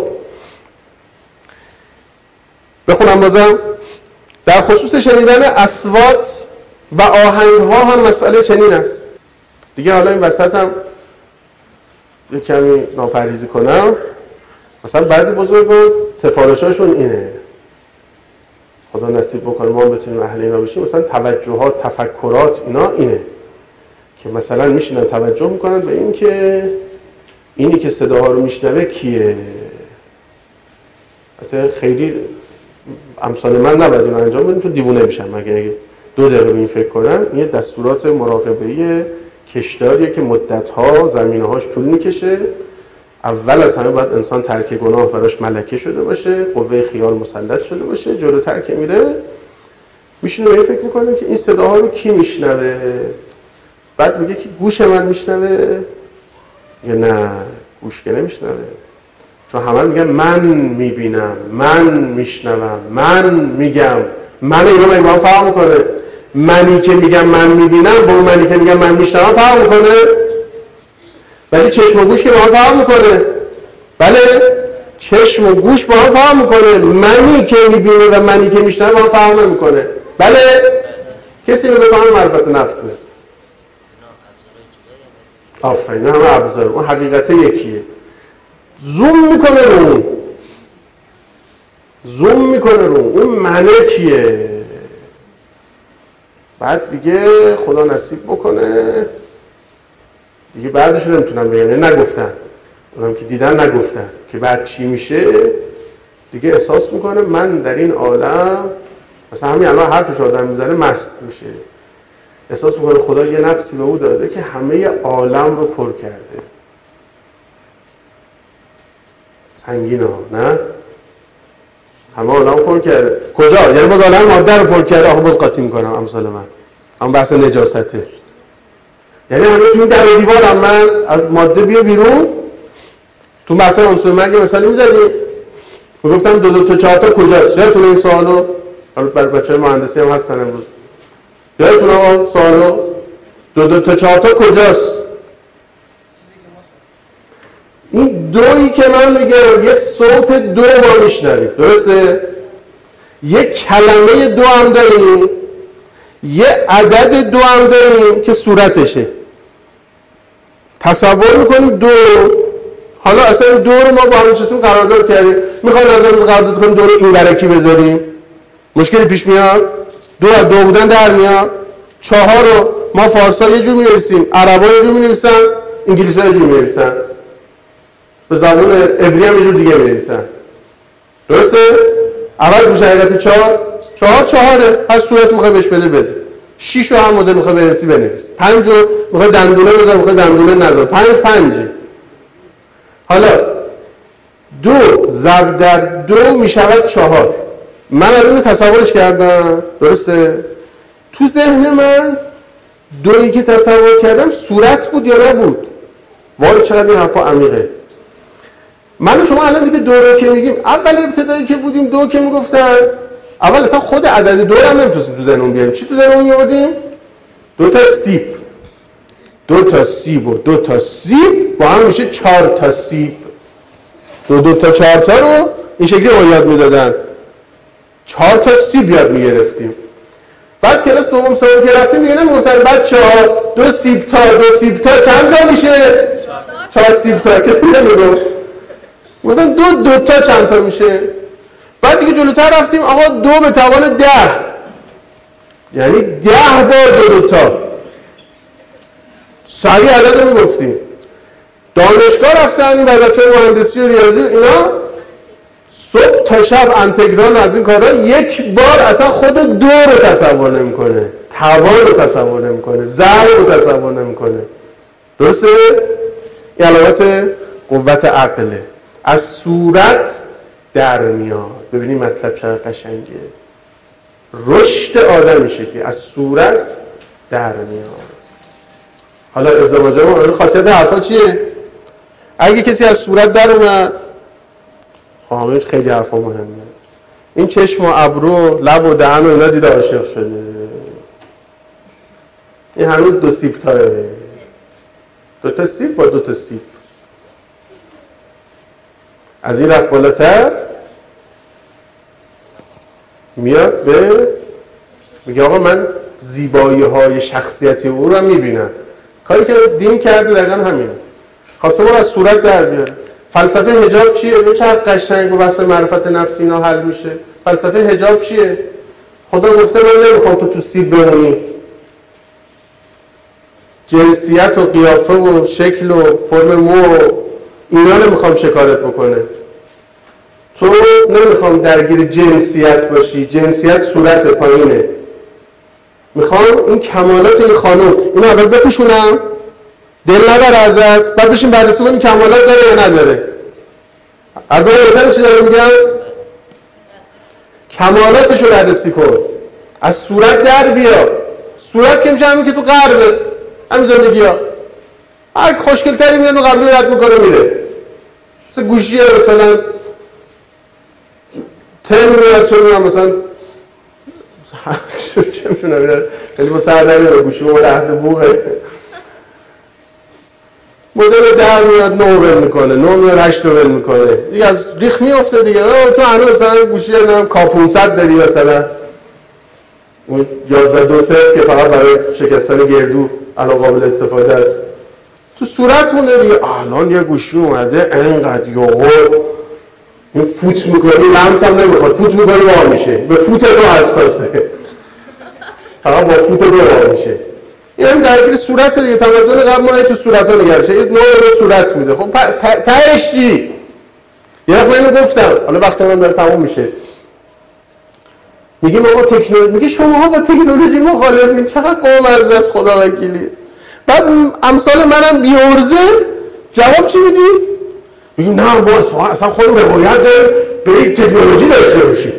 بخونم بازم. در خصوص شنیدن اصوات و آهنگ‌ها هم مسئله چنین است. دیگه حالا این وسط هم یه کمی ناپرهیزی کنم. مثلا بعضی بزرگان سفارشاشون اینه، خدا نصیب بکنه ما بتونیم اهل اینا بشیم، مثلا توجهات، تفکرات اینا اینه که مثلا میشینن توجه میکنن به این که اینی که صداها رو میشنوه کیه. حتی خیلی امثال من نباید اینو انجام بدیم، تو دیوونه میشن. مگه اگه 2 دقیقه به این فکر کنم، این دستورات مراقبه‌ای کشداریه که مدت‌ها زمینه‌هاش طول میکشه. اول از همه باید انسان ترک گناه براش ملکه شده باشه، قوه خیال مسلط شده باشه. جلوتر که میره میشینه به این فکر میکنه که این صداها رو کی میشنوه. بعد میگه که گوش من میشنوه یا نه گوش که نمیشنوه، چون همه میگن من میبینم، من میشنوم، من میگم. من اینا با هم فرق میکنه. منی که میگم من میبینم با اون منی که میگم من میشنوم فرق میکنه. ولی چشم و گوش که با هم فرق میکنه. بله، چشم و گوش با هم فرق میکنه. منی که میبینه و منی که میشنوه با هم فرق نمیکنه. بله، کسی رو بفهمه معرفت نفس میرسه. آفرین، همه ابزار. اون حقیقت یکیه. زوم میکنه رو اون. زوم میکنه رو اون منه کیه. بعد دیگه خدا نصیب بکنه دیگه بعدش نمیتونم بگم، نگفتن، اونم که دیدن نگفتن که بعد چی میشه. دیگه احساس میکنه من در این عالم، مثلا همین الان حرفش آدم میزنه مست میشه، احساس میکنه خدا یه نفسی به او داده که همه عالم رو پر کرده. سنگینه نه؟ همه عالم پر کرده. کجا؟ یعنی باز عالم ماده رو پر کرده. آخه باز قاطی میکنم امثال من، اما بحث نجاسته. یعنی همه تو این در دیوار هم من از ماده بیا بیرون. تو بحث عنصر مرگ مثالی میزدیم، میگفتم 2 تا 4 تا کجاست؟ یادتونه این سوالو؟ حالا برای بچه‌های مهندسی هم هستن امروز. یادتونه آقا سوالو؟ 2 تا 4 تا کجاست؟ این دویی که من میگم یه صوت دو ما میشنویم، درسته؟ یه کلمه دو هم داریم، یه عدد دو هم داریم که صورتشه. تصور میکنیم دو، حالا اصلا دو رو ما با هم نشستیم قرارداد کردیم، میخوایم نظرمون قرارداد کنیم دو رو این برکی بذاریم، مشکلی پیش میاد؟ دو از دو بودن در میاد. 4 رو ما فارسا یه جور می‌نویسیم، عربا یه جور می‌نویسن، انگلیسی‌ها یه جور می‌نویسن، به زبان عبری هم یه جور دیگه می‌نویسن. درسته؟ عوض میشه حقیقت 4 هر صورت میخوای بهش بده. 6 رو هم مدل میخوای بنویسی بنویس. 5 رو میخوای دندونه بذار، میخوای دندونه نذار. 5 حالا 2 ضرب در 2 میشود 4. من الان تصورش کردم، درسته؟ تو ذهن من دویی که تصور کردم صورت بود یا نبود؟ وای چقدر این حرفا عمیقه. من و شما الان دیگه دو رو که میگیم، اول ابتدایی که بودیم دو که میگفتن، اول اصلا خود عدد دو رو هم نمیتونستیم تو ذهنمون بیاریم. چی تو ذهنمون میآوردیم؟ 2 تا سیب. 2 تا سیب و 2 تا سیب با هم میشه 4 تا سیب. 2 تا 4 تا رو این شکلی ما یاد میدادن. 4 تا سیب یاد میگرفتیم. بعد کلاس دوم سوم که رفتیم دیگه نمیگفتن بچه‌ها 2 سیب تا چند تا میشه؟ 4 سیب تا. کسی نمیگفت. گفتن 2 تا چند تا میشه؟ بعد دیگه جلوتر رفتیم آقا 2 به توان 10، یعنی 10 بار 2 تا. سریع عدد رو میگفتیم. دانشگاه رفتن این بچه‌های مهندسی و ریاضی اینا صبح تا شب انتگرال از این کارا، یک بار اصلا خود 2 رو تصور نمیکنه، توان رو تصور نمیکنه، ضرب رو تصور نمیکنه. درسته؟ این علامت قوت عقله. از صورت در میاد. ببینید مطلب چقدر قشنگه. رشد آدم میشه که از صورت در میاد. حالا ازدواج ما خاصیت حرفا چیه؟ اگه کسی از صورت در اومد، خواهمش خیلی حرفا مهمه. این چشم و ابرو لب و دهن و اینا دیده عاشق شده. این هنوز 2 سیب تاره. 2 تا سیب با 2 تا سیب. از این رفت بالاتر میاد به میگه آقا من زیبایی های شخصیتی او رو هم میبینم. کاری که دین کرده دقیقا همینه. خواسته ما از صورت در بیاره. فلسفه حجاب چیه؟ به چه قشنگ با بحث معرفت نفسی اینا حل میشه. فلسفه حجاب چیه؟ خدا گفته من نمیخوام تو سیب بمونی. جنسیت و قیافه و شکل و فرم مو اینا نمیخوام شکارت بکنه. تو نمیخوام درگیر جنسیت باشی. جنسیت صورت پایینه. میخوام این کمالات این خانم اینو اول بپوشونم، دل نبر ازت، بعد بشین بررسی کنیم کمالات داره یا نداره. از اون مثلا چی داره میگم؟ کمالاتشو بررسی کن. از صورت در بیا. صورت که میشه همین که تو غربه، همین زندگی ها هر خوشگلتری میاد و قبلی رد میکنه میره. مثلا گوشیه مثلا تن میاد چون میاد مثلا چه میتونم خیلی با سر نمیاد گوشی با رهد بوغه مدل 10 میاد 9 ول میکنه، 9 میاد 8 ول میکنه، دیگه از ریخ میفته دیگه. تو هنوز مثلا گوشی کا 500 داری مثلا اون 1120 که فقط برای شکستن گردو الان قابل استفاده است، تو صورت مونده دیگه. الان یه گوشی اومده انقدر یوغو این فوت میکنی لمس هم نمیخواد، فوت میکنی وار میشه، به فوت رو حساسه، فقط با فوت رو وار میشه. این هم درگیر صورت دیگه. تمدن قبل ما تو صورت ها نگرد شد، این نوع رو صورت میده. خب تهش چی؟ یه وقت من اینو گفتم، حالا وقتی من داره تموم میشه، میگیم آقا تکنولوژی، میگه شما ها با تکنولوژی مخالفین، چقدر قوم از خدا وکیلی. بعد امثال منم بیورزه جواب چی میدیم؟ میگیم نه ما اصلا خودمون روایت داریم برید تکنولوژی داشته باشیم.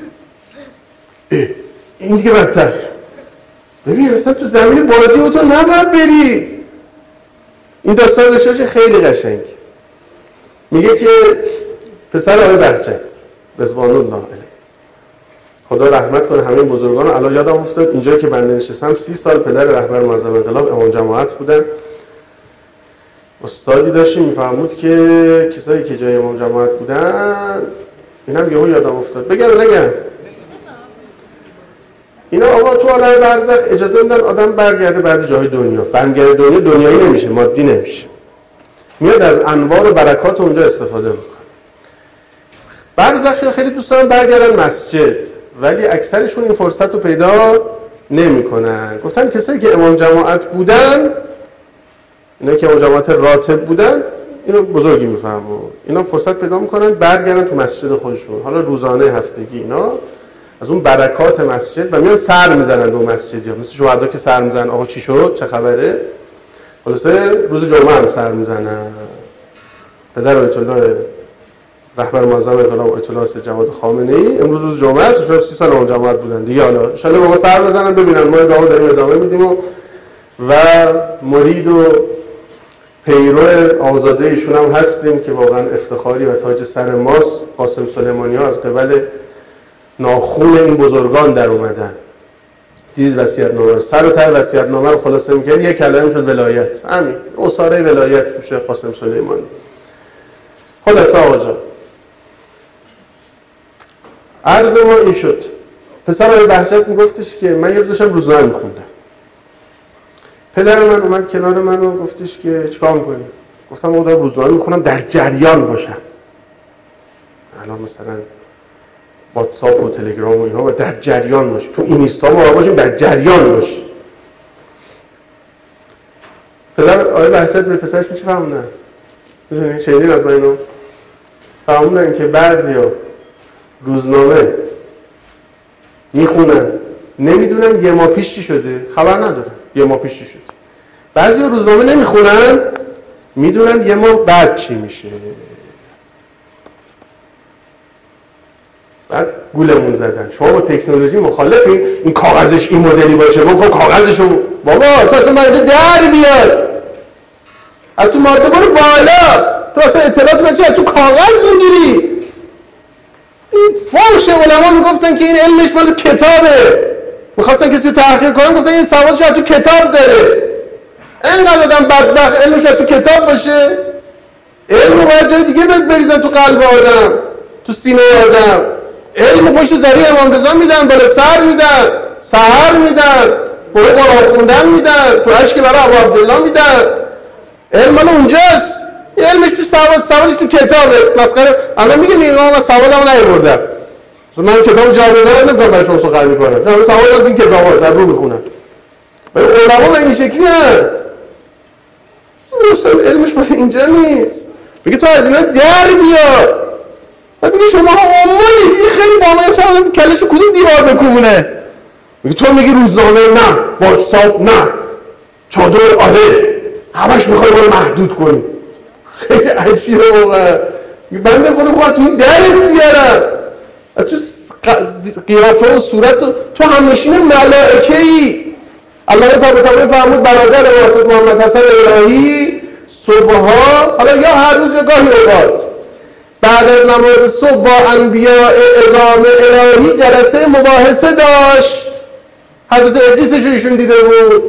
این دیگه بدتر. ببین اصلا تو زمین بازی او تو نباید بری. این داستان داشته باشه خیلی قشنگ. میگه که پسر آقای بهجت رضوان الله علیه، خدا رحمت کنه همه بزرگان رو الان یادم افتاد، اینجایی که بنده نشستم 30 سال پدر رهبر معظم انقلاب امام جماعت بودن. استادی داشتیم میفهمود که کسایی که جای امام جماعت بودن، اینم یهو یادم افتاد، بگم نگم؟ اینا آقا تو عالم برزخ اجازه میدن آدم برگرده بعضی جاهای دنیا، برمیگرده دنیا دنیایی نمیشه، مادی نمیشه، میاد از انوار و برکات اونجا استفاده میکنه. برزخی خیلی دوست دارن برگردن مسجد، ولی اکثرشون این فرصت رو پیدا نمیکنن. گفتن کسایی که امام جماعت بودن، اینا که امام جماعت راتب بودن، اینو بزرگی میفهمن، اینا فرصت پیدا میکنن برگردن تو مسجد خودشون، حالا روزانه، هفتگی، اینا از اون برکات مسجد، و میان سر میزنن دو مسجد، یا مثل شهدا که سر میزنن آقا چی شد چه خبره، خلاصه روز جمعه هم سر میزنن. پدر آیت الله رهبر معظم انقلاب آیت الله سید جواد خامنه‌ای امروز روز جمعه است، شاید 30 سال اون جماعت بودن دیگه، حالا ان شاءالله با ما سر بزنن ببینن ما دعوا داریم ادامه میدیم و مرید و پیرو آزاده ایشون هم هستیم که واقعا افتخاری و تاج سر ماست. قاسم سلیمانی‌ها از قبل ناخون این بزرگان در اومدن. دیدید وصیت‌نامه رو، سر و ته وصیت‌نامه رو خلاصه می‌کنیم یک کلمه شد ولایت، همین اساره ولایت میشه قاسم سلیمانی. خلاص آقا جان عرض ما این شد. پسر آقای بهجت میگفتش که من یه روز داشتم روزنامه میخوندم، پدر من اومد کنار من و گفتش که چیکار میکنی؟ گفتم آقا دارم روزنامه میخونم در جریان باشم. الان مثلا واتساپ و تلگرام و اینا، و در جریان باش، تو اینستا ما باشیم در جریان باش. پدر آقای بهجت به پسرش چی فهموندن؟ میدونی شنیدین از من اینو؟ فهموندن که بعضیا روزنامه میخونن نمیدونن یه ماه پیش چی شده، خبر ندارن یه ماه پیش چی شده. بعضیا روزنامه نمیخونن میدونن یه ماه بعد چی میشه. بعد گولمون زدن شما با تکنولوژی مخالفین، این کاغذش این مدلی باشه، ما خب کاغذشو بابا تو اصلا ماده در بیاد از تو ماده برو بالا، تو اصلا اطلاعات بچه از تو کاغذ میگیری. این فوش علما میگفتن که این علمش مال کتابه، میخواستن کسی رو تحقیر کنن، گفتن این سوادش از تو کتاب داره. اینقدر آدم بدبخت علمش از تو کتاب باشه؟ علم رو باید جای دیگه بریزن تو قلب آدم، تو سینه آدم. علم پشت زری امام رضا میدن، بالا سر میدن، سحر میدن، برای قرآن خوندن میدن، تو اشک برای ابو عبدالله میدن. علم مال اونجاست، علمش تو سوادش تو کتابه. مسخره الان میگه من سوادم نیاوردم، من کتاب جاودانه نمیتونم برای شما سخن میکنم، من سوادم تو این کتابه از رو میخونم. ولی علما این شکلی هست، اصلا علمش مال اینجا نیست. میگه تو از اینا در بیا. بعد میگه شما امید این خیلی با من اصلا کلشو کدوم دیوار بکوبونه. میگه تو میگی روزنامه نه، واتساپ نه، چادر آره، همش میخوای ما رو محدود کنی. خیلی عجیبه واقعا. بنده خودم باید تو این درت بیارم، تو قیافه و صورت تو همنشین ملائکه ای. الله تعالی فرمود برادر واسط محمد حسن الهی صبحها، حالا یا هر روز یا گاهی اوقات، بعد از نماز صبح با انبیاء اعظام الهی جلسه مباحثه داشت. حضرت ادریسش رو ایشون دیده بود.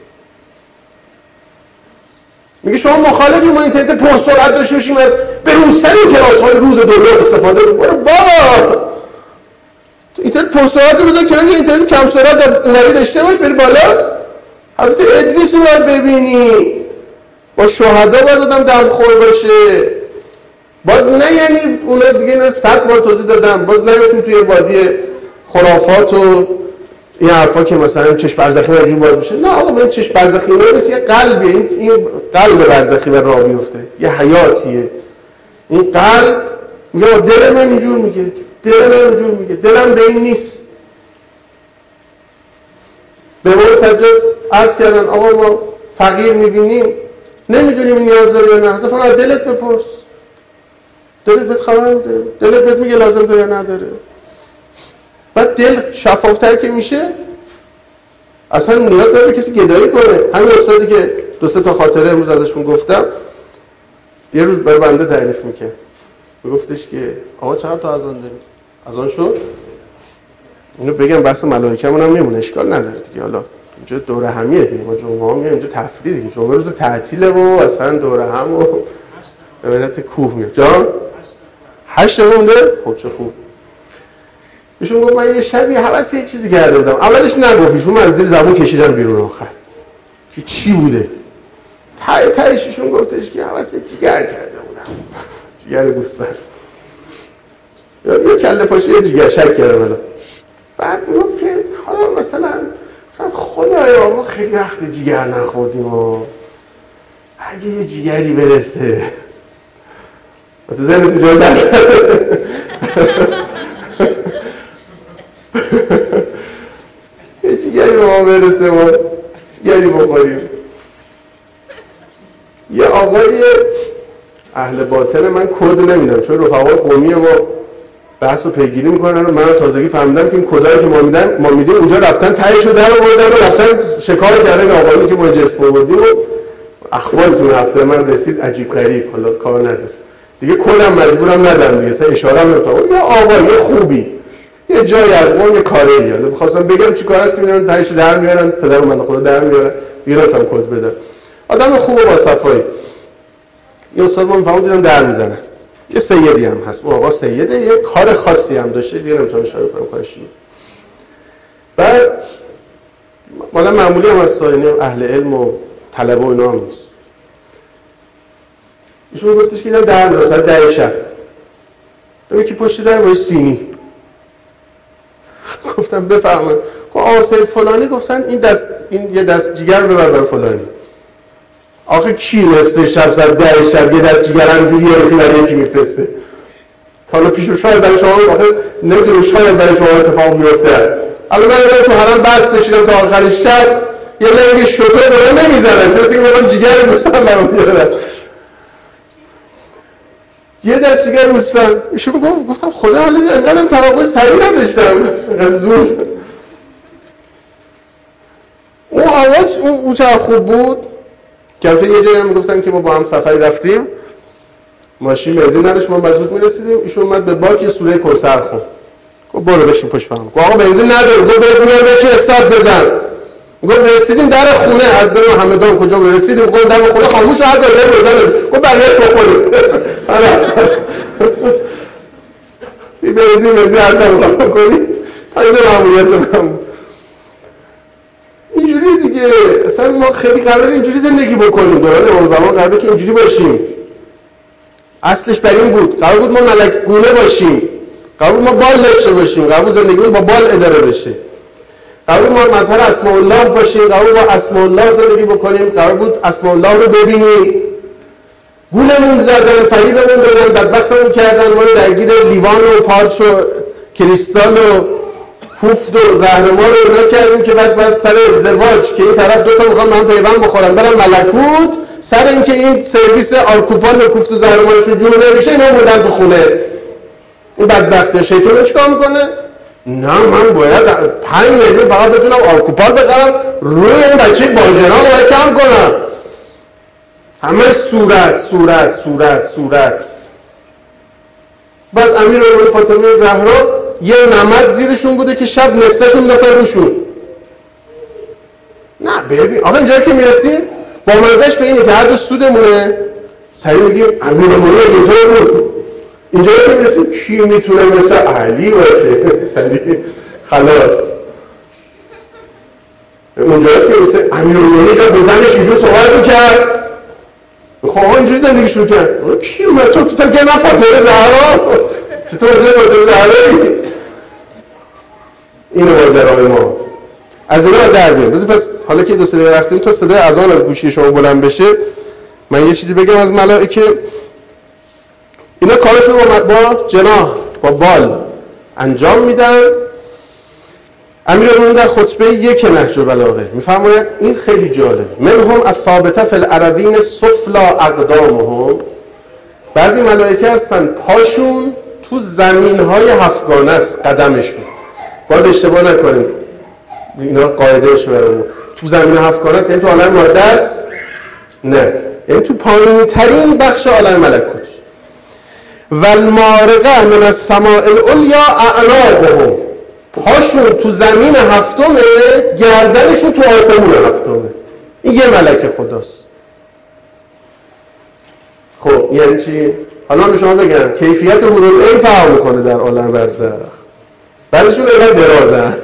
میگه شما مخالفی ما اینترنت پرسرعت داشته باشیم از به‌روزترین کلاس‌های روز دنیا استفاده کنیم؟ برو بابا، تو اینترنت پرسرعت رو بذار کنار، اینترنت کم سرعت اونوری داشته باش، بری بالا. حضرت ادریس رو باید ببینی، با شهدا باید آدم دمخور باشه. باز نه یعنی اونا دیگه اینا 100 بار توضیح دادم، باز نیفتیم توی وادی خرافات و این حرفا که مثلا چشم برزخی اینجوری باز میشه. نه آقا، من چشم برزخی نیست، یه قلبیه، این قلب برزخی بر راه میفته، یه حیاتیه. این قلب میگه دل من اینجور میگه، دل من اینجور میگه، دلم به این نیست. به ما سجاد عرض کردن آقا ما فقیر میبینیم نمیدونیم نیاز داره یا نه، اصلا فقط دلت بپرس، دلت بهت خبر میده، دلت بهت میگه لازم داره یا نداره. بعد دل شفافتر که میشه اصلا نیاز داره کسی گدایی کنه. همین استادی که 2-3 تا خاطره امروز ازشون گفتم، یه روز برای بنده تعریف میکرد، میگفتش که آقا چقدر تا اذان داریم؟ اذان شد؟ اینو بگم بحث ملائکه‌مون هم میمونه، اشکال نداره دیگه. حالا اینجا دوره همیه دیگه، ما جمعه ها میایم اینجا تفریح دیگه، جمعه روز تعطیله و اصلا دوره هم و امارت کوه میاد. جان 8 مونده؟ خب چه خوب. ایشون گفت من یه شبی حواس یه چیزی کرده بودم، اولش نگفت، ایشون من از زیر زبون کشیدم بیرون آخر که چی بوده. تهش ایشون گفتش که حواس جگر کرده بودم، جگر گوسفند یا کله پاچه جگر شک کردم. بعد میگفت که حالا مثلا خدایا ما خیلی وقت جگر نخوردیم و اگه یه جگری برسه تو ذهن تو جای در یه جگری به ما برسه و جگری بخوریم. یه آقای اهل باطن، من کد نمیدم چون رفقای قومی ما بحث رو پیگیری میکنن و من تازگی فهمیدم که این کدایی که ما میدیم اونجا رفتن تهیشو در آوردن و رفتن شکار کردن آقایی که ما جسم آوردیم و اخبارتون هفته من رسید عجیب غریب. حالا کار نداره دیگه، کدم مجبورم ندم دیگه، اصلا اشاره هم نمی‌کنم. یه آقایی خوبی یه جایی از قوم یه کاری میاد، می‌خواستم بگم چیکار است که میان تهیشو در میارن، پدرم من خدا در میاره میراتم کد بدم. آدم خوبه با صفایی. یه استاد ما میفهمم دیدم در میزنن، یه سیدی هم هست، اون آقا سیده یه کار خاصی هم داشته دیگه، نمیتونم اشاره کنم کارش چیه. بعد مالا معمولی هم هست، یعنی اهل علم و طلبه و اینا هم نیست. ایشون گفتش که اینا در میزنن ساعت 10 شب، یکی پشت در با سینی. گفتم بفرمایید. گفت آقا سید فلانی گفتن این یه دست جگر ببر برای فلانی. آخه کی نصف شب ساعت 10 شب یه دست جگر همجوری یکی برای یکی میفرسته؟ تا حالا پیش شاید برای شما آخه نمیدونم شاید برای شما اتفاق بیفته. الان من تو حرم بس بشیدم تا آخر شب یه لنگ شطور برای نمیزنن، چرا که میگم جگر گوسفند برام میارن. یه دست جگر گوسفند. ایشون گفتم خدا حالا انقدرم توقع سریع نداشتم، انقدر زود. اون آواز اون چقدر خوب بود که البته یه جایی هم میگفتن که ما با هم سفری رفتیم، ماشین بنزین نداشت، ما مزود میرسیدیم، ایشون اومد به باک یه سوره کوثر خوند. گفت برو بشین پشت فرمون. گفت آقا بنزین نداره. گفت برو بشین استارت بزن. گفت رسیدیم در خونه از در همدان کجا رسیدیم، گفت در خونه خاموش هر داره بزنه. گفت بقیه بخورید. این بنزین هر دفعه بکنی تا این ماموریت من اینجوری دیگه. اصلا ما خیلی قراره اینجوری زندگی بکنیم، دوران امام زمان قراره که اینجوری باشیم. اصلش بر این بود، قرار بود ما ملک گونه باشیم، قرار بود ما بال داشته باشیم، قرار بود زندگیمون با بال اداره بشه، قرار بود ما مظهر اسماء الله باشیم، قرار بود با اسماء الله زندگی بکنیم، قرار بود اسماء الله رو ببینیم. گولمون زدن، فریبمون دادن، بدبختمون کردن، ما رو درگیر لیوان و پارچ و کریستال و کوفت و زهرمار رو اینا کردیم که بعد سر ازدواج که این طرف دوتا میخوان من پیوند بخورن برن ملکوت، سر اینکه این سرویس آرکوپان و کوفت و زهرمارشون جور نمیشه اینا موندن تو خونه. این بدبخته شیطان چیکار میکنه؟ نه من باید 5 میلیون فقط بتونم آرکوپان بخرم روی این بچه باجران باید کم کنم. همه صورت. بعد امیرالمومنین فاطمه زهرا یه نمد زیرشون بوده که شب نصفشون نفر روشون. نه ببین آقا اینجا که میرسیم با منزش به اینه که هر جا سودمونه سریع میگیم امیرالمومنین اینطور بود. اینجا که میرسیم کی میتونه مثل علی باشه؟ سریع خلاص. اونجاست که مثل امیرالمومنین که بزنش اینجور صحبت میکرد خب اینجوری زندگی شروع کرد. کی اومد تو فکر نه فاطمه زهرا؟ چطور فاطمه زهرا؟ اینو ماجرای ما. از اینا در بیام. پس حالا که 2 دقیقه رفتیم تا صدای اذان از گوشی شما بلند بشه، من یه چیزی بگم از ملائکه. اینا کارشون رو با جناح با بال انجام میدن. امیرالمومنین در خطبه 1 نهج البلاغه میفرماید این خیلی جالب، منهم الثابته فی الارضین سفلا اقدامهم، بعضی ملائکه هستن پاشون تو زمین‌های هفتگانه است، قدمشون. باز اشتباه نکنیم، اینا قاعدهش برامون تو زمین هفتگانه است، یعنی تو عالم ماده است؟ نه، یعنی تو پایین‌ترین بخش عالم ملکوت. و المارقه من السماء العلیا اعناقهم، پاشون تو زمین هفتمه، گردنشون تو آسمون هفتمه. این یه ملک خداست. خب یعنی چی؟ حالا من شما بگم کیفیت حورالعین فرق میکنه در عالم برزخ، بعضیشون اینقدر درازن.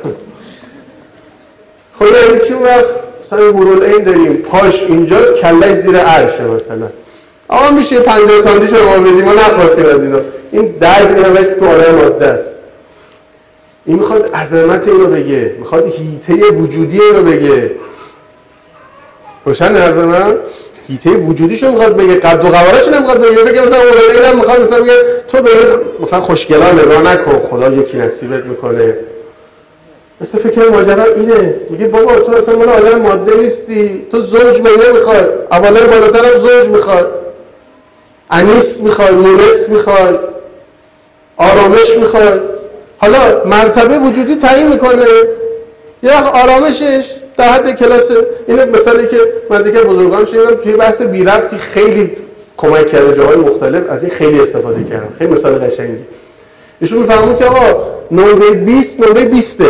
خب یعنی چی؟ وقت مثلا حورالعین داریم پاش اینجاست، کله‌اش زیر عرشه مثلا. آقا میشه 50 سانتی شما بدیم، ما نخواستیم از اینا. این درد اینا تو عالم ماده است. این میخواد عظمت اینو بگه، میخواد هیته وجودی اینو بگه. روشن عرض من؟ هیته وجودیشو میخواد بگه، قد و قواره‌شو نمیخواد بگه. فکر مثلا اولادینم میخواد مثلا بگه تو به مثلا خوشگلا نگاه نکن، خدا یکی نصیبت میکنه. مثلا فکر ماجرا اینه، میگه بابا تو اصلا مال عالم ماده نیستی، تو زوج نمیخوای، اولا بالاترم زوج میخوای، انیس میخوای، مونس میخوای، آرامش میخوای. حالا مرتبه وجودی تعیین میکنه، یا آرامشش در حد کلاس. اینه مثالی که من از یکی از بزرگان شنیدم توی بحث بی ربطی خیلی کمک کرده، جاهای مختلف از این خیلی استفاده کردم، خیلی مثال قشنگی. ایشون میفهمید که آقا نمره 20 نمره 20،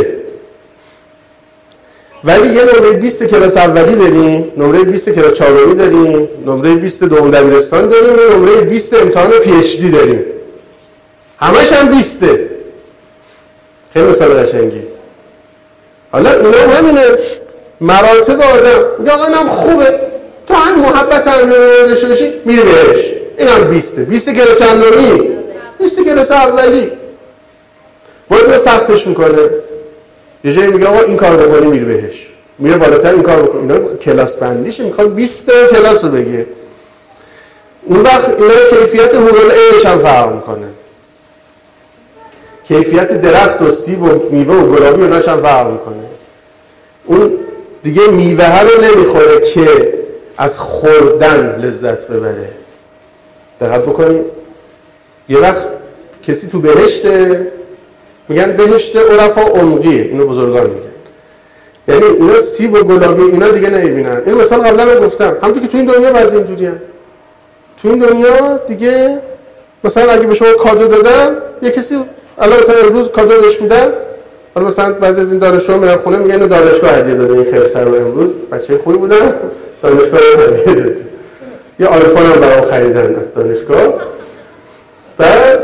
ولی یه نمره 20 کلاس اولی داریم، نمره 20 کلاس چهارمی داریم، نمره 20 دوم دبیرستان داریم، نمره 20 امتحان پی اچ دی داریم. همش هم 20. خیلی مثال قشنگی. حالا اینا همینه، مراتب آدم. میگه آقا اینم خوبه، تو هم محبت هم داشته باشی میری بهش. اینم 20، 20 کلاس چندمی، 20 کلاس اولی. باید سختش میکنه. یه جایی میگه آقا این کار بکنی میری بهش، میره بالاتر این کار بکنی. اینا کلاس بندیشه، میخواد 20 کلاس رو بگه. اون وقت اینا کیفیت حورالعینش هم فرق میکنه، کیفیت درخت و سیب و میوه و گلابی اوناش هم فرق میکنه. اون دیگه میوه رو نمیخوره که از خوردن لذت ببره. دقت بکنید، یه وقت کسی تو بهشته، میگن بهشت عرفا عمقیه، اینو بزرگان میگن، یعنی اینا سیب و گلابی اینا دیگه نمیبینن. این مثال قبلا رو گفتم، همونطور که تو این دنیا بعضی اینجوریه. تو این دنیا دیگه مثلا اگه به شما کادو دادن، یه کسی الان مثلا امروز کادو بهش میدن، حالا مثلا بعضی از این دانشجوها میرن خونه میگن اینو دانشگاه هدیه داده، این خیرسر رو امروز بچه خوبی بودن دانشگاه هدیه داده، یه آیفون هم برام خریدن از دانشگاه. بعد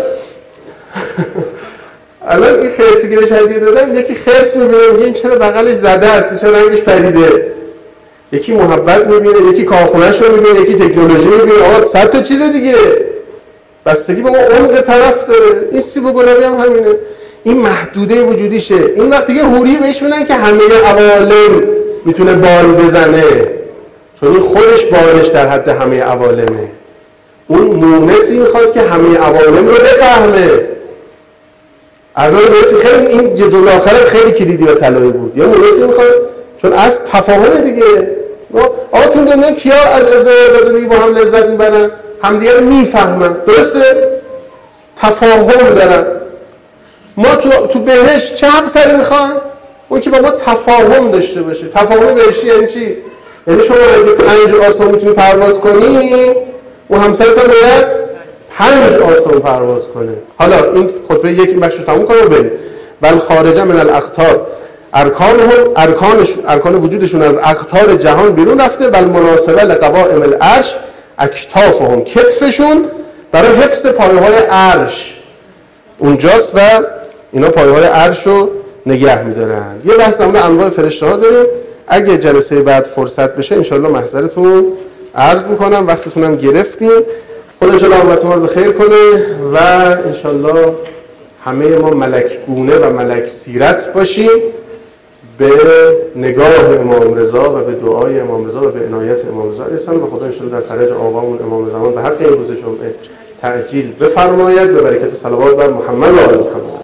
الان این خرسی که بهش هدیه دادن، یکی خرس میبینه میگه این چرا بغلش زده است، این چرا رنگش پریده. یکی محبت میبینه، یکی کارخونه‌اش رو میبینه، یکی تکنولوژی میبینه. آقا 100 تا چیز دیگه، بستگی به اون عمق طرف داره. این سیب و گلابی هم همینه، این محدوده وجودیشه. این وقت دیگه حوری بهش میدن که همه عوالم میتونه بال بزنه، چون این خودش بالش در حد همه عوالمه. اون مونسی میخواد که همه عوالم رو بفهمه. از اون برسی خیلی این جمله آخر خیلی کلیدی و طلایی بود. یا مونسی میخواد، چون از تفاهم دیگه. آقا تو دنیا کیا از ازدواج زندگی با هم لذت میبرن؟ همدیگه رو میفهمن، درسته؟ تفاهم دارن. ما تو بهشت چه همسری میخوان؟ اون که با ما تفاهم داشته باشه. تفاهم بهشتی یعنی چی؟ یعنی شما اگه 5 آسمان میتونی پرواز کنی، اون همسرت هم باید 5 آسمان پرواز کنه. حالا این خطبه یک بخش رو تموم کنه و بریم. بل خارجه من الاقطار، ارکان وجودشون از اقطار جهان بیرون رفته. بل مناسبه لقوائم العرش اکتافهم، کتفشون برای حفظ پایه‌های عرش اونجاست و اینا پایه‌های عرش رو نگه می‌دارن. یه بحث هم انواع فرشته‌ها داریم، اگه جلسه بعد فرصت بشه انشالله محضرتون عرض میکنم. وقتتونم گرفتیم. خدا انشاءالله عاقبت ما رو به خیر کنه و انشاءالله همه ما ملکگونه و ملک سیرت باشیم به نگاه امام رضا و به دعای امام رضا و به عنایت امام رضا علیه السلام. و خدا انشاءالله در فرج آقامون امام زمان به حق این روز جمعه تعجیل بفرماید به برکت صلوات بر محمد و آل محمد.